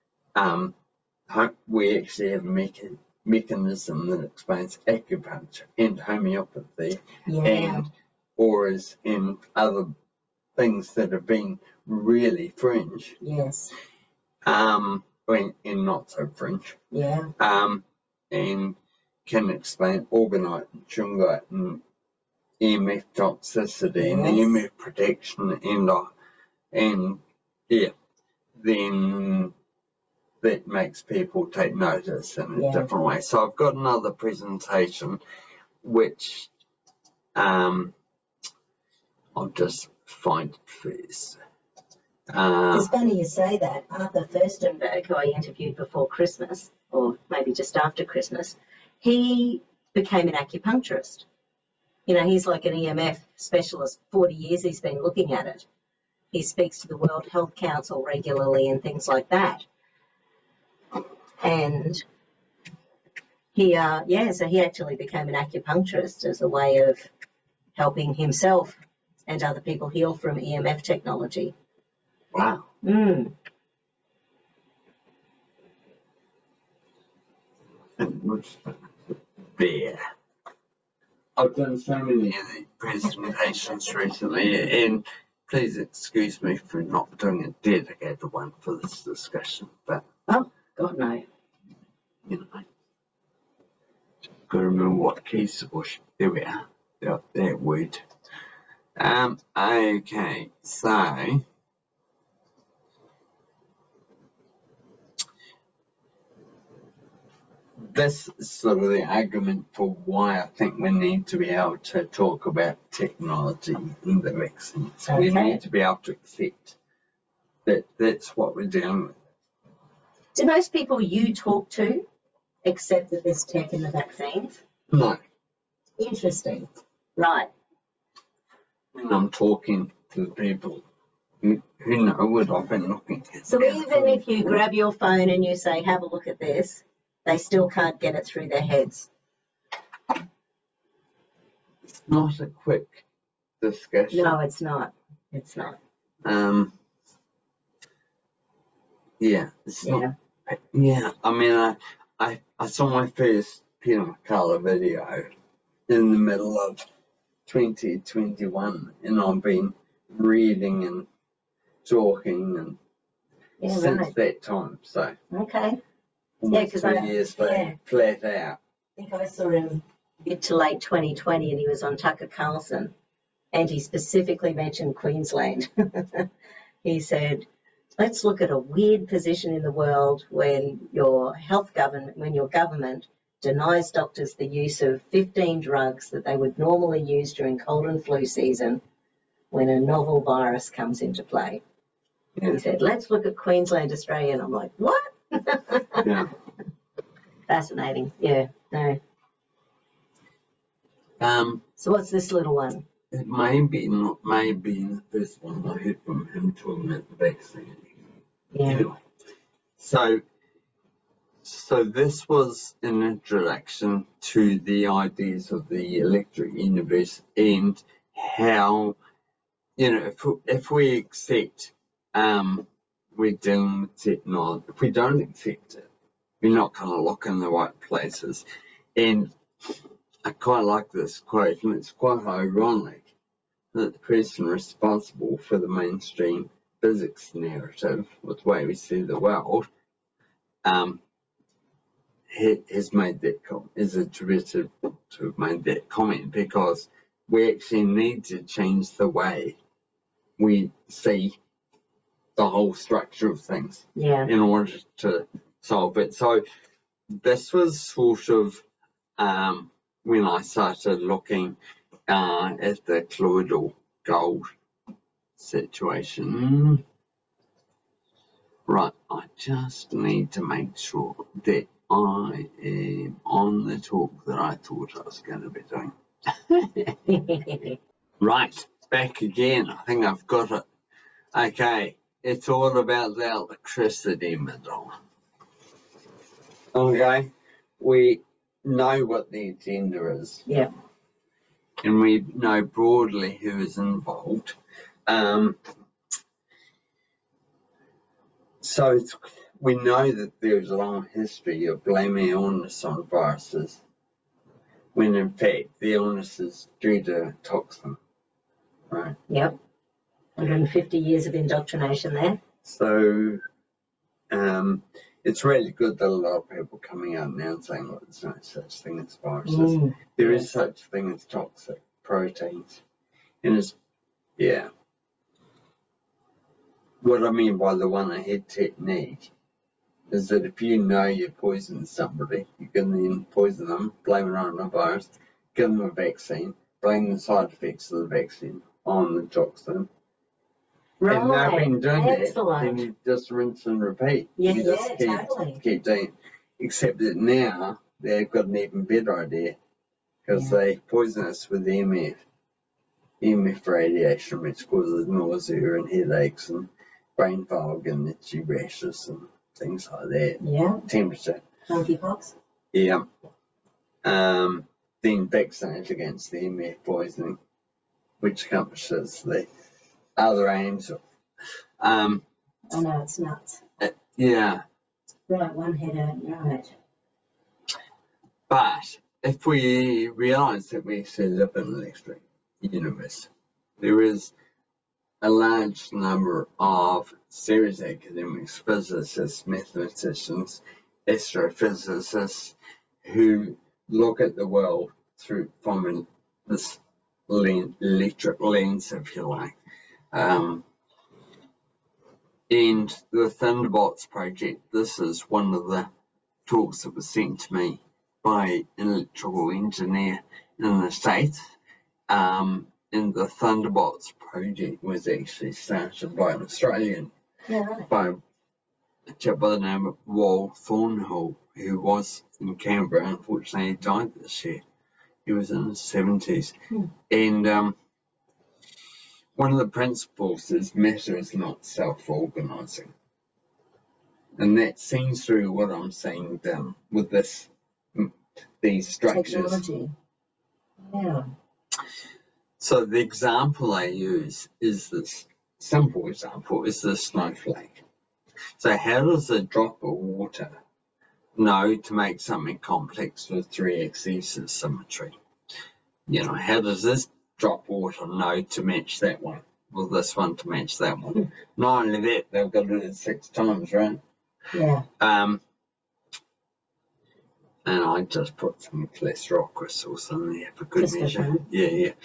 B: we actually have a mechanism that explains acupuncture and homeopathy and auras and other things that have been really fringe.
A: Yes.
B: And not so fringe.
A: Yeah.
B: And can explain orgonite and shungite and EMF toxicity and EMF protection and yeah, then that makes people take notice in a different way. So I've got another presentation which I'll just find it first.
A: It's funny you say that. Arthur Furstenberg, who I interviewed before Christmas, or maybe just after Christmas, he became an acupuncturist. You know, he's like an EMF specialist. 40 years he's been looking at it. He speaks to the World Health Council regularly and things like that. And he, so he actually became an acupuncturist as a way of helping himself and other people heal from EMF technology.
B: Wow. There. I've done so many of these presentations recently, and please excuse me for not doing a dedicated one for this discussion, but
A: oh, God no.
B: You know, got to remember what keys to push. There we are. That word. Okay, so this is sort of the argument for why I think we need to be able to talk about technology in the vaccines. Okay. We need to be able to accept that that's what we're dealing with.
A: Do most people you talk to accept that there's tech in the vaccines?
B: No.
A: Interesting. Right.
B: When I'm talking to the people who know what I've been looking at.
A: So even if you grab your phone and you say, have a look at this, they still can't get it through their heads.
B: It's not a quick discussion.
A: No, it's not. It's not.
B: Yeah, it's not. Yeah, I mean, I saw my first Peter McCullough video in the middle of 2021, and I've been reading and talking and since that time. So
A: okay.
B: Almost 2 years flat out.
A: I think I saw him mid to late 2020 and he was on Tucker Carlson and he specifically mentioned Queensland. He said, let's look at a weird position in the world when your government denies doctors the use of 15 drugs that they would normally use during cold and flu season when a novel virus comes into play. Yeah. He said, let's look at Queensland, Australia. And I'm like, what?
B: Yeah.
A: Fascinating. Yeah. No. So what's this little one?
B: It may be the first one I heard from him talking about the vaccine.
A: Yeah.
B: Anyway, so this was an introduction to the ideas of the electric universe and how, you know, if we accept we're dealing with technology, if we don't accept it, we're not going to look in the right places. And I quite like this quote, and it's quite ironic that the person responsible for the mainstream physics narrative, with the way we see the world, has made that is attributed to have made that comment, because we actually need to change the way we see the whole structure of things in order to solve it. So this was sort of when I started looking at the colloidal gold situation. Right, I just need to make sure that I am on the talk that I thought I was going to be doing. Right, back again. I think I've got it Okay, it's all about the electricity, Madonna. Okay, we know what the agenda is.
A: Yeah.
B: And we know broadly who is involved. So we know that there's a long history of blaming illness on viruses, when in fact the illness is due to toxin, right?
A: Yep. 150 years of indoctrination there.
B: So it's really good that a lot of people are coming out now and saying, look, there's no such thing as viruses. There is such a thing as toxic proteins. And it's, yeah. What I mean by the one ahead technique is that if you know you poisoned somebody, you can then poison them, blame it on a virus, give them a vaccine, blame the side effects of the vaccine on the toxin.
A: Right.
B: And now been doing
A: Excellent.
B: that, then you just rinse and repeat.
A: Yeah,
B: you just
A: totally.
B: keep doing it. Except that now they've got an even better idea because they poison us with EMF radiation, which causes nausea and headaches and brain fog and itchy rashes and things like that.
A: Yeah.
B: Temperature.
A: Monkeypox.
B: Yeah. Then vaccinate against the EMF poisoning, which accomplishes the other aims.
A: I know, it's nuts.
B: Yeah.
A: Right, one head out, right.
B: But if we realise that we actually live in an electric universe, there is a large number of serious academics, physicists, mathematicians, astrophysicists who look at the world from this electric lens, if you like. And the Thunderbolts project, this is one of the talks that was sent to me by an electrical engineer in the States. And the Thunderbolts project was actually started by an Australian, by a chap by the name of Wal Thornhill, who was in Canberra. Unfortunately, he died this year. He was in his 70s. And one of the principles is matter is not self-organising. And that seems through what I'm saying with these structures.
A: Technology. Yeah.
B: So the example I use is this simple example, is the snowflake. So how does a drop of water know to make something complex with 3 axes of symmetry? You know, how does this drop of water know to match that one, or this one to match that one? Not only that, they've got to do it 6 times, right?
A: Yeah.
B: And I just put some cholesterol crystals in there for good measure. Yeah.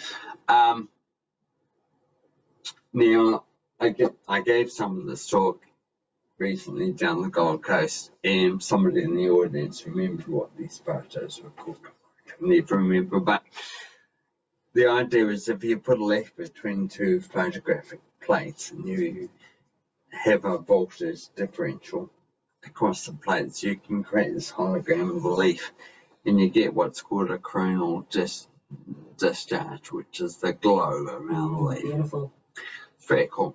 B: Now, I gave some of this talk recently down the Gold Coast, and somebody in the audience remembered what these photos were called. I can never remember, but the idea is if you put a leaf between 2 photographic plates and you have a voltage differential across the plates, you can create this hologram of the leaf, and you get what's called a coronal discharge, which is the glow around the leaf.
A: Beautiful.
B: It's very cool.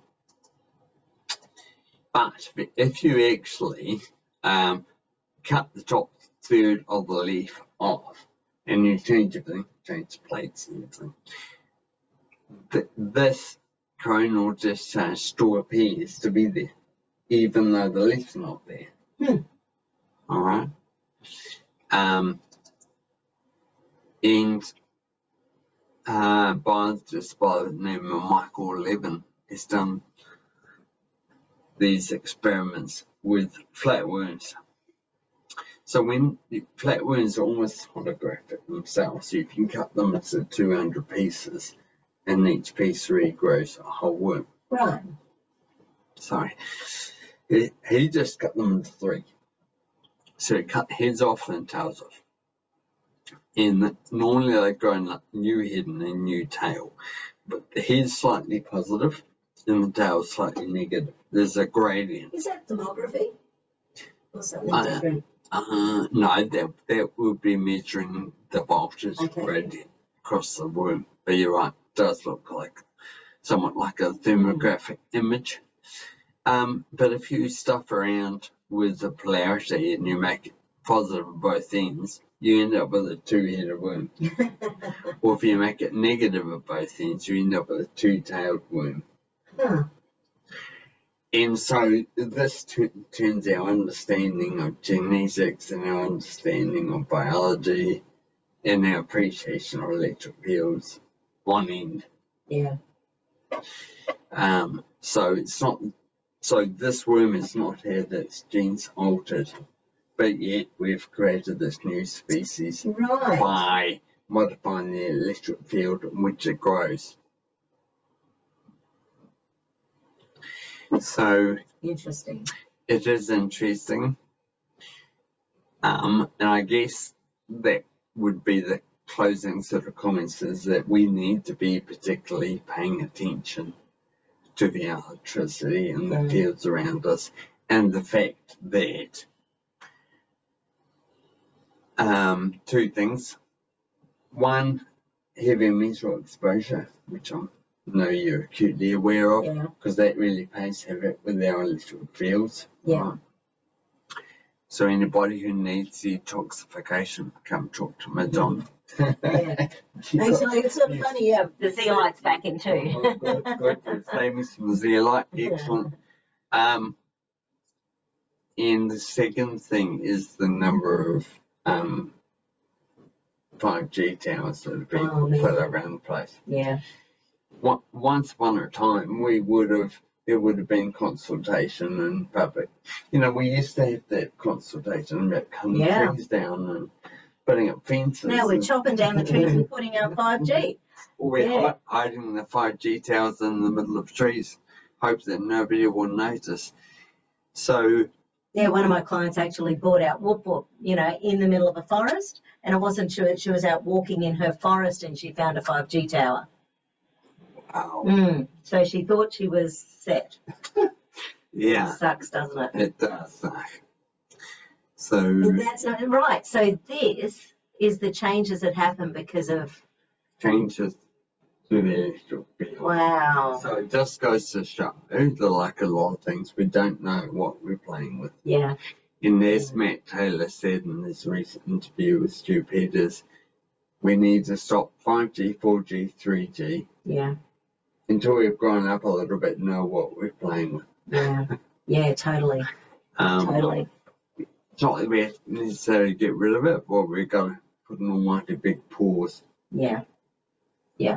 B: But if you actually cut the top third of the leaf off and you change everything, change the plates and everything, this coronal discharge still appears to be there, even though the leaf's not there. All right. And biologist by the name of Michael Levin has done these experiments with flatworms. So when flatworms are almost holographic themselves, you can cut them into 200 pieces, and each piece regrows a whole worm.
A: Right.
B: Sorry. He just cut them into 3. So he cut heads off and tails off. And normally they grow a new head and a new tail, but the head's slightly positive and the tail's slightly negative. There's a gradient.
A: Is that demography? Or something different?
B: No, that would be measuring the voltage gradient across the worm. But you're right, it does look like. somewhat like a thermographic image. But if you stuff around with the polarity and you make it positive at both ends, you end up with a two-headed worm. Or if you make it negative at both ends, you end up with a two-tailed worm.
C: Huh.
B: And so this turns our understanding of genetics and our understanding of biology and our appreciation of electric fields on end.
C: Yeah.
B: So it's not. So this worm has not had its genes altered, but yet we've created this new species
C: Right.
B: by modifying the electric field in which it grows. So
C: Interesting.
B: it is interesting, and I guess that would be the closing sort of comments, is that we need to be particularly paying attention to the electricity and the fields around us, and the fact that two things. One, heavy metal exposure, which I know you're acutely aware of,
C: Yeah.
B: because that really plays havoc with our electric fields.
C: Yeah.
B: Right? So anybody who needs detoxification, come talk to me, Don.
C: Yeah. Actually, it's sort of funny. Yeah.
A: The zeolites back in too.
B: Good. Famous from Zeolite. Excellent. And the second thing is the number of 5G towers that have been put around the place.
A: Yeah.
B: Once upon a time, there would have been consultation and public. You know, we used to have that consultation about cutting trees down and putting up fences.
A: Now we're chopping down the trees and putting out 5G.
B: Or we're hiding the 5G towers in the middle of trees, hope that nobody will notice. So
A: Yeah, one of my clients actually bought out whoop whoop, you know, in the middle of a forest, and I wasn't sure she was out walking in her forest and she found a 5G tower.
B: wow.
A: So she thought she was set.
B: Yeah,
A: It sucks, doesn't it?
B: it does suck. So
A: And that's not right. So this is the changes that happen because of
B: changes to the electric field.
A: wow.
B: So it just goes to show that, like a lot of things, we don't know what we're playing with.
A: Yeah.
B: And as Matt Taylor said in this recent interview with Stu Peters, we need to stop 5G, 4G, 3G
A: Yeah.
B: until we've grown up a little bit and know what we're playing with.
A: Yeah. Yeah, totally. Totally.
B: It's not that we have to necessarily get rid of it, but we've got to put an almighty big pause.
A: Yeah. Yeah.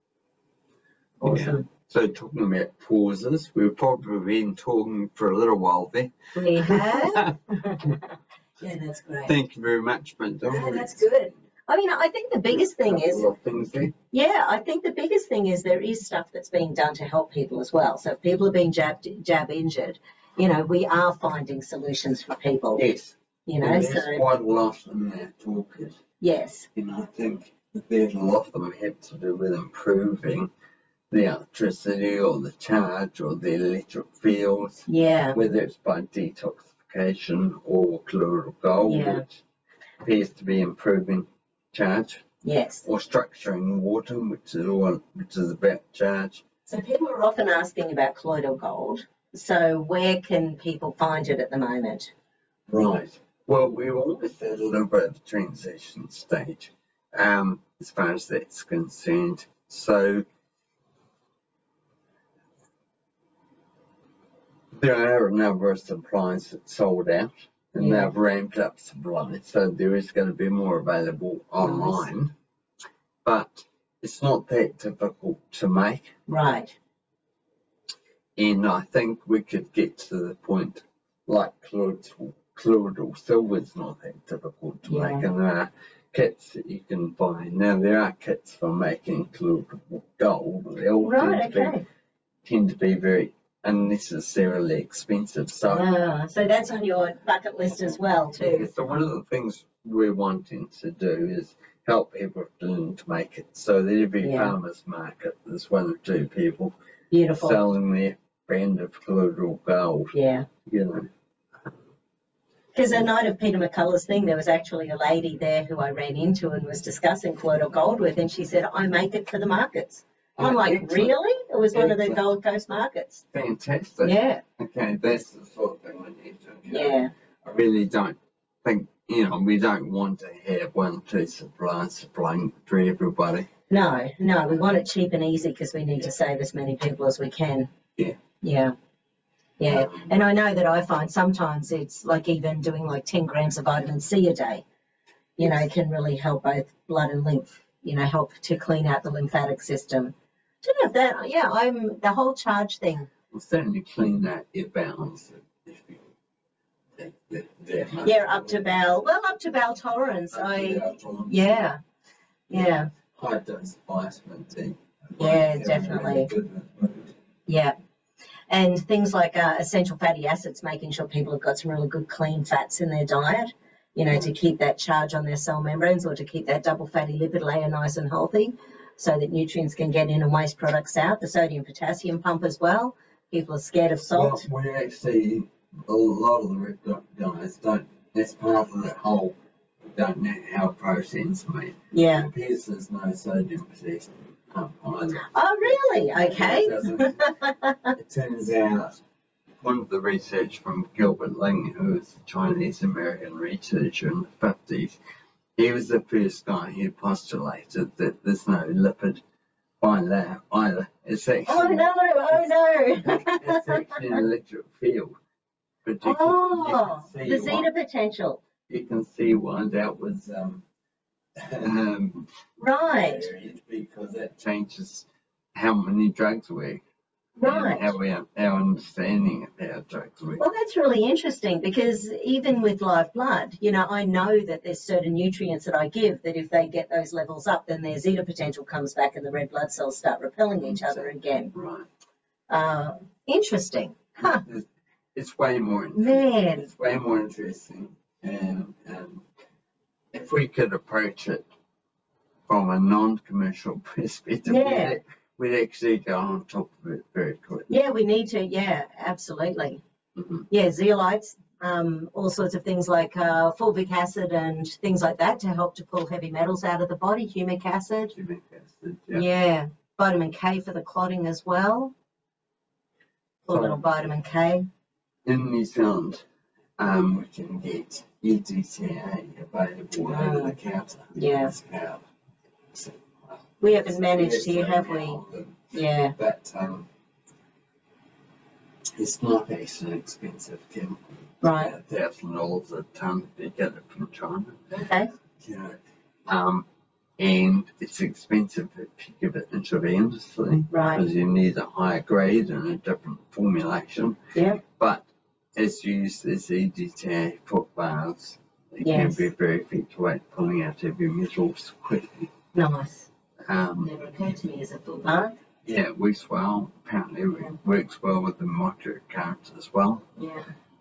A: Awesome.
B: So talking about pauses, we've probably been talking for a little while there.
A: We have.
C: Yeah, that's great.
B: Thank you very much, Brenda.
C: Yeah, that's good.
A: I mean, I think the biggest thing is,
B: Couple of things there.
A: yeah, I think the biggest thing is there is stuff that's being done to help people as well. So if people are being jab injured, you know, we are finding solutions for people,
B: Yes.
A: you know,
B: And there's
A: so
B: quite a lot in that toolkit.
A: yes,
B: And I think there's a lot of them have to do with improving the electricity or the charge or the electric fields,
A: yeah,
B: whether it's by detoxification or colloidal gold,
A: Yeah.
B: which appears to be improving charge,
A: yes.
B: or structuring water, which is about charge.
A: So people are often asking about colloidal gold. So where can people find it at the moment?
B: Right. Well, we're almost at a little bit of a transition stage, as far as that's concerned. So there are a number of supplies that sold out, and
A: Yeah.
B: they've ramped up supply, so there is going to be more available online. But it's not that difficult to make,
A: Right.
B: and I think we could get to the point like colloidal silver is not that difficult to
A: Yeah.
B: make, and there are kits that you can buy. Now there are kits for making colloidal gold, but they all
A: Right, okay.
B: tend to be very unnecessarily expensive. So
A: So that's on your bucket list as well too.
B: So one of the things we're wanting to do is help people to make it so that every
A: Yeah.
B: farmer's market there's one or two people
A: Beautiful.
B: selling their brand of colloidal gold,
A: Yeah.
B: you know.
A: Because the night of Peter McCullough's thing, there was actually a lady there who I ran into and was discussing colloidal gold with, and she said, I make it for the markets. I'm like,
B: Excellent.
A: really? It was one of the
B: Excellent.
A: Gold Coast markets.
B: Fantastic.
A: Yeah,
B: Okay, that's the sort of thing we need to encourage.
A: yeah.
B: I really don't think, we don't want to have one, two suppliers supplying for everybody.
A: No, we want it cheap and easy because we need to save as many people as we can.
B: Yeah.
A: Yeah. Yeah. And I know that I find sometimes it's like even doing like 10 grams of vitamin C a day, can really help both blood and lymph, help to clean out the lymphatic system. Don't know if that, the whole charge thing.
B: We'll certainly clean out your bowels if you take that much.
A: Yeah, up to bowel tolerance. Yeah.
B: High dose vitamin D.
A: Yeah, definitely. Yeah. And things like essential fatty acids, making sure people have got some really good clean fats in their diet, to keep that charge on their cell membranes or to keep that double fatty lipid layer nice and healthy so that nutrients can get in and waste products out. The sodium potassium pump as well. People are scared of salt.
B: Well, we actually, a lot of the rip guys don't, that's part of that whole, don't know how proteins are made.
A: Yeah.
B: It appears there's no sodium potassium pump either.
A: Oh, really? Okay.
B: It turns out one of the research from Gilbert Ling, who was a Chinese American researcher in the 50s, he was the first guy who postulated that there's no lipid bilayer either. It's actually,
A: Oh, no.
B: it's actually an electric field. But you can see
A: The zeta potential.
B: you can see why that was
A: Right.
B: because that changes how many drugs work.
A: Right.
B: And our understanding of how drugs work.
A: Well, that's really interesting because even with live blood, I know that there's certain nutrients that I give that if they get those levels up, then their zeta potential comes back and the red blood cells start repelling each other again.
B: Right.
A: Interesting. Huh.
B: It's way more interesting.
A: Man.
B: It's way more interesting. And if we could approach it from a non-commercial perspective,
A: Yeah.
B: we'd actually go on top of it very quickly.
A: Yeah, we need to. Yeah, absolutely.
B: Mm-hmm.
A: Yeah, zeolites, all sorts of things like fulvic acid and things like that to help to pull heavy metals out of the body, humic acid.
B: Humic acid,
A: Yeah, vitamin K for the clotting as well. Poor little vitamin K.
B: In New Zealand, we can get EDTA available over the counter.
A: Yeah.
B: So,
A: We haven't managed here, have we? Yeah.
B: But it's not actually an expensive chemical.
A: Right.
B: $1,000 a ton if you get it from China.
A: Okay.
B: And it's expensive if you give it intravenously.
A: Right.
B: Because you need a higher grade and a different formulation.
A: Yeah.
B: But it's used as EDTA foot baths. It
A: Yes.
B: can be very effective at pulling out heavy metals quickly.
A: Nice.
B: Um,
A: Never occurred to me as a full bath.
B: yeah, it works well. Apparently it works well with the moderate currents as well.
A: Yeah.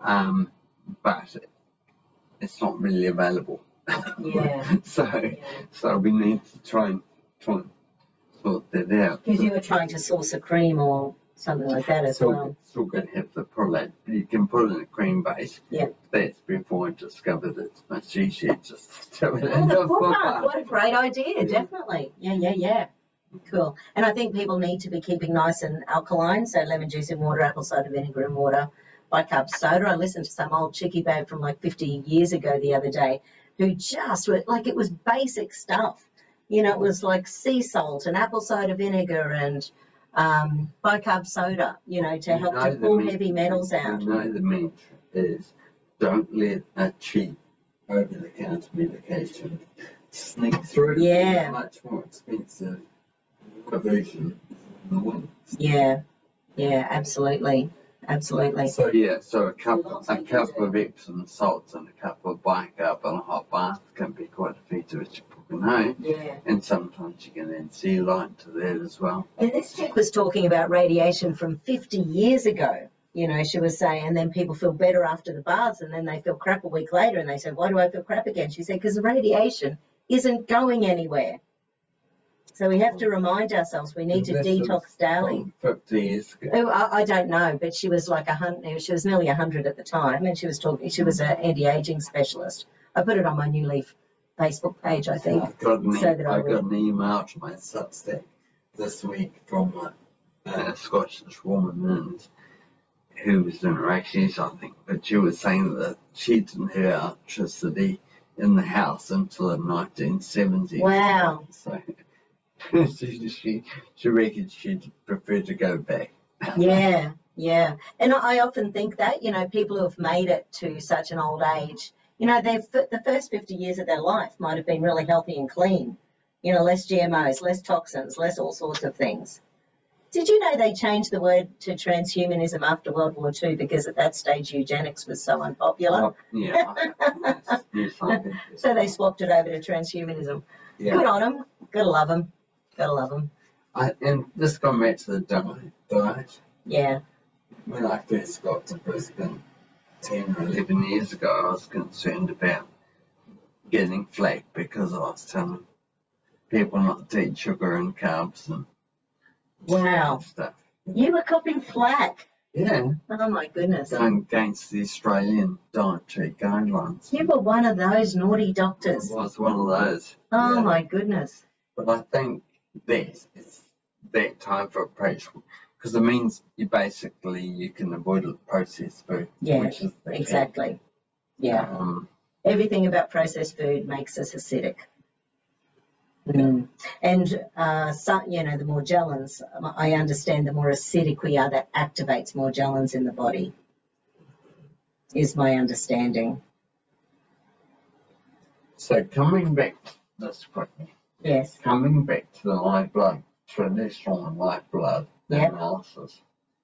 B: But it's not really available.
A: Yeah.
B: So we need to try and sort that out.
A: Because you were trying to source a cream or something like that as well.
B: Still going to have the product. You can put in a cream base.
A: Yeah.
B: That's before I discovered it's much easier just to have it
A: Oh,
B: in
A: the
B: the
A: foot
B: foot
A: bath.
B: bath.
A: What a great idea. Definitely. Yeah. Cool. And I think people need to be keeping nice and alkaline. So lemon juice in water, apple cider vinegar in water, bicarb soda. I listened to some old chickie babe from like 50 years ago the other day who just were like, it was basic stuff. It was like sea salt and apple cider vinegar and bicarb soda, to help to pull heavy metals out.
B: The mantra is don't let a cheap over-the-counter medication sneak through.
A: Yeah.
B: A much more expensive version of the one.
A: Yeah, absolutely.
B: So a cup of Epsom salts and a cup of bicarb in a hot bath can be quite effective, as you probably know.
A: Yeah.
B: And sometimes you can add zeolite to that as well.
A: And this chick was talking about radiation from 50 years ago. She was saying, and then people feel better after the baths and then they feel crap a week later and they said, why do I feel crap again? She said, because the radiation isn't going anywhere. So we have to remind ourselves we need to detox daily.
B: 50 years ago.
A: Oh, I don't know, but she was like 100. She was nearly 100 at the time, and she was talking. She was an anti-aging specialist. I put it on my New Leaf Facebook page, I think.
B: I got an email to my Substack this week from a Scottish woman, and who was in her 80s, I think, but she was saying that she didn't have electricity in the house until the 1970s.
A: Wow.
B: So she reckons she'd prefer to go back.
A: Yeah, yeah. And I often think that, you know, people who have made it to such an old age, you know, the first 50 years of their life might have been really healthy and clean. You know, less GMOs, less toxins, less all sorts of things. Did you know they changed the word to transhumanism after World War II because at that stage eugenics was so unpopular?
B: Oh, yeah. Yes, I think
A: So they swapped it over to transhumanism.
B: yeah.
A: Good on them. Gotta love them. Gotta love them.
B: And this gone back to the diet.
A: Yeah.
B: When I first got to Brisbane 10 or 11 years ago, I was concerned about getting flack because I was telling people not to eat sugar and carbs and
A: Wow.
B: stuff.
A: You were copying flack.
B: Yeah,
A: Oh my goodness.
B: going against the Australian dietary guidelines.
A: You were one of those naughty
B: I
A: doctors.
B: was one of those.
A: Oh
B: yeah.
A: my goodness.
B: But I think that it's that type of approach because it means you can avoid processed food.
A: Yeah,
B: which is the key.
A: exactly. Yeah. Everything about processed food makes us acidic. Mm. And, you know, the Morgellons, I understand the more acidic we are, that activates Morgellons in the body, is my understanding.
B: So coming back to this quickly,
A: Yes.
B: coming back to the live blood, traditional live blood
A: Yep.
B: analysis,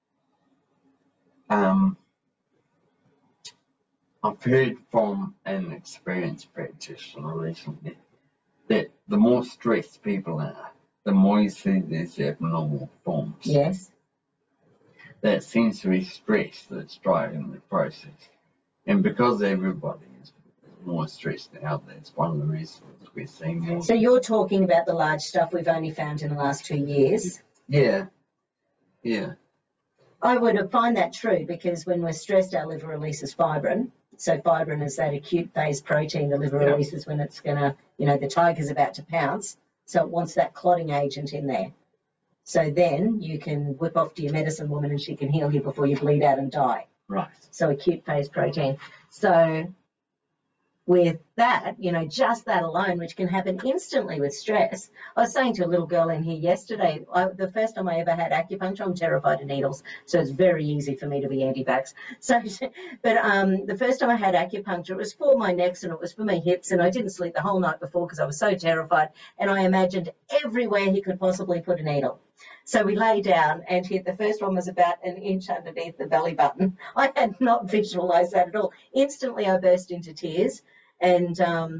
B: I've heard from an experienced practitioner recently that the more stressed people are, the more you see these abnormal forms.
A: Yes.
B: That seems to be stress that's driving the process. And because everybody is more stressed now, that's one of the reasons we're seeing more.
A: So you're talking about the large stuff we've only found in the last 2 years.
B: Yeah. Yeah.
A: I would find that true because when we're stressed, our liver releases fibrin. So fibrin is that acute phase protein the liver
B: Yeah.
A: releases when it's going to, you know, the tiger's about to pounce. So it wants that clotting agent in there. So then you can whip off to your medicine woman and she can heal you before you bleed out and die.
B: Right.
A: So acute phase protein. So with that, you know, just that alone, which can happen instantly with stress. I was saying to a little girl in here yesterday, the first time I ever had acupuncture, I'm terrified of needles, so it's very easy for me to be anti-vax. So, but the first time I had acupuncture, it was for my necks and it was for my hips, and I didn't sleep the whole night before because I was so terrified, and I imagined everywhere he could possibly put a needle. So we lay down, and the first one was about an inch underneath the belly button. I had not visualised that at all. Instantly, I burst into tears, and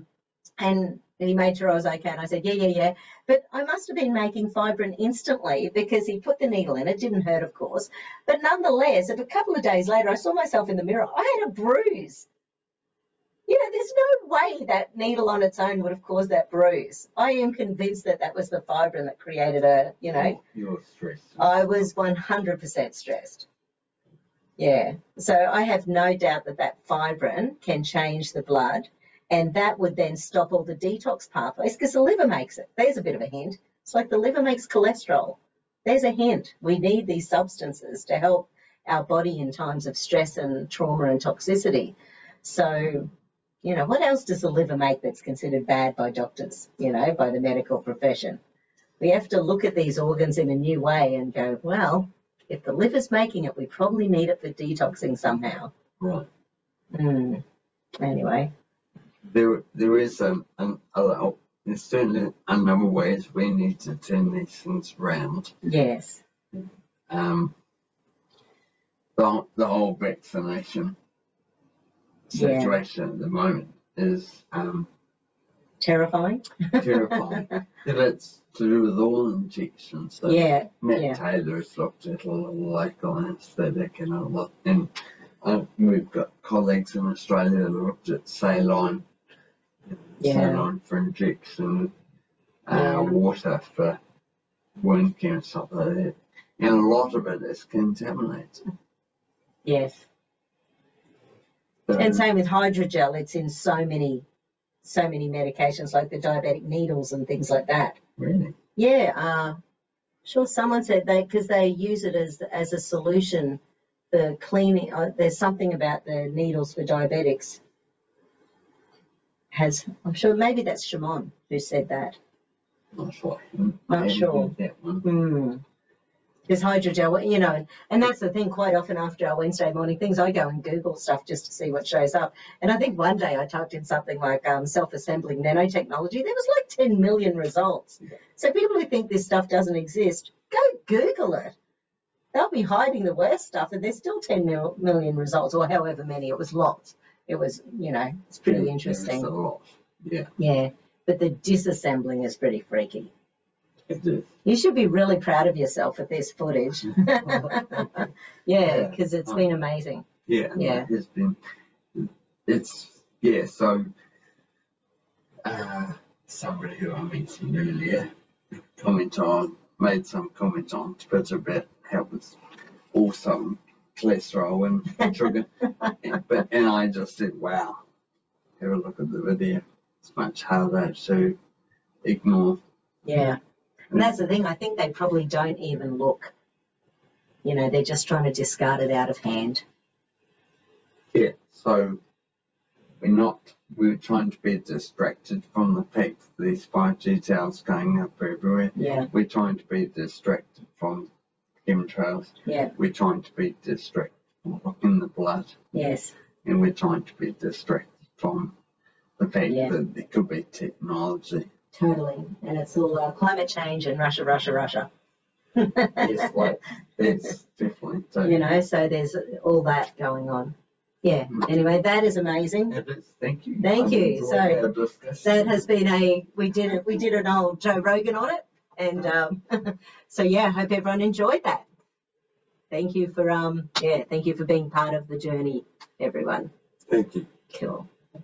A: he made sure I was okay. And I said, yeah. But I must have been making fibrin instantly because he put the needle in. It didn't hurt, of course. But nonetheless, a couple of days later, I saw myself in the mirror. I had a bruise. You know, there's no way that needle on its own would have caused that bruise. I am convinced that that was the fibrin that created
B: You're stressed.
A: I was 100% stressed. Yeah. So I have no doubt that that fibrin can change the blood, and that would then stop all the detox pathways because the liver makes it. There's a bit of a hint. It's like the liver makes cholesterol. There's a hint. We need these substances to help our body in times of stress and trauma and toxicity. So, you know, what else does the liver make that's considered bad by doctors, you know, by the medical profession? We have to look at these organs in a new way and go, well, if the liver's making it, we probably need it for detoxing somehow.
B: Right.
A: Anyway.
B: There is there's certainly a number of ways we need to turn these things around.
A: Yes.
B: The whole vaccination situation at the moment is
A: terrifying.
B: terrifying. If it's to do with all injections, so
A: Yeah.
B: Matt Taylor's looked at a local anesthetic and a lot, and we've got colleagues in Australia that looked at saline, saline for injection, water for wound care and stuff like that, and a lot of it is contaminated.
A: Yes. And same with hydrogel. It's in so many medications like the diabetic needles and things like that.
B: Really?
A: Yeah. Sure, someone said because they use it as a solution for cleaning. There's something about the needles for diabetics. I'm sure maybe that's Shimon who said that.
B: Not sure.
A: Not sure.
B: That one.
A: Because hydrogel, you know, and that's the thing. Quite often after our Wednesday morning things, I go and Google stuff just to see what shows up. And I think one day I typed in something like self-assembling nanotechnology. There was like 10 million results.
B: Yeah.
A: So people who think this stuff doesn't exist, go Google it. They'll be hiding the worst stuff, and there's still 10 million results, or however many. It was lots. It was, you know, it's pretty interesting.
B: It's a lot. Yeah.
A: Yeah, but the disassembling is pretty freaky.
B: It is.
A: You should be really proud of yourself with this footage. Yeah, because it's been amazing.
B: Yeah.
A: Yeah.
B: It's been. So somebody who I mentioned earlier made some comment on Twitter about how it was also cholesterol and sugar, and I just said, wow, have a look at the video. It's much harder to ignore.
A: Yeah, and that's the thing. I think they probably don't even look. You know, they're just trying to discard it out of hand.
B: Yeah, so we're trying to be distracted from the fact that these 5G towers going up everywhere.
A: Yeah,
B: We're trying to be distracted from chemtrails.
A: yeah,
B: We're trying to be distracted from looking the blood.
A: yes,
B: And we're trying to be distracted from the fact
A: Yeah.
B: that there could be technology.
A: totally. And it's all climate change and Russia, Russia, Russia.
B: Yes, like that's definitely so.
A: You know, so there's all that going on. Yeah. Anyway, that is amazing.
B: It is. Thank you.
A: Thank
B: I've
A: you.
B: enjoyed
A: So
B: our discussion.
A: That has been we did an old Joe Rogan on it, and so yeah, I hope everyone enjoyed that. Thank you for thank you for being part of the journey, everyone.
B: Thank you.
A: Cool.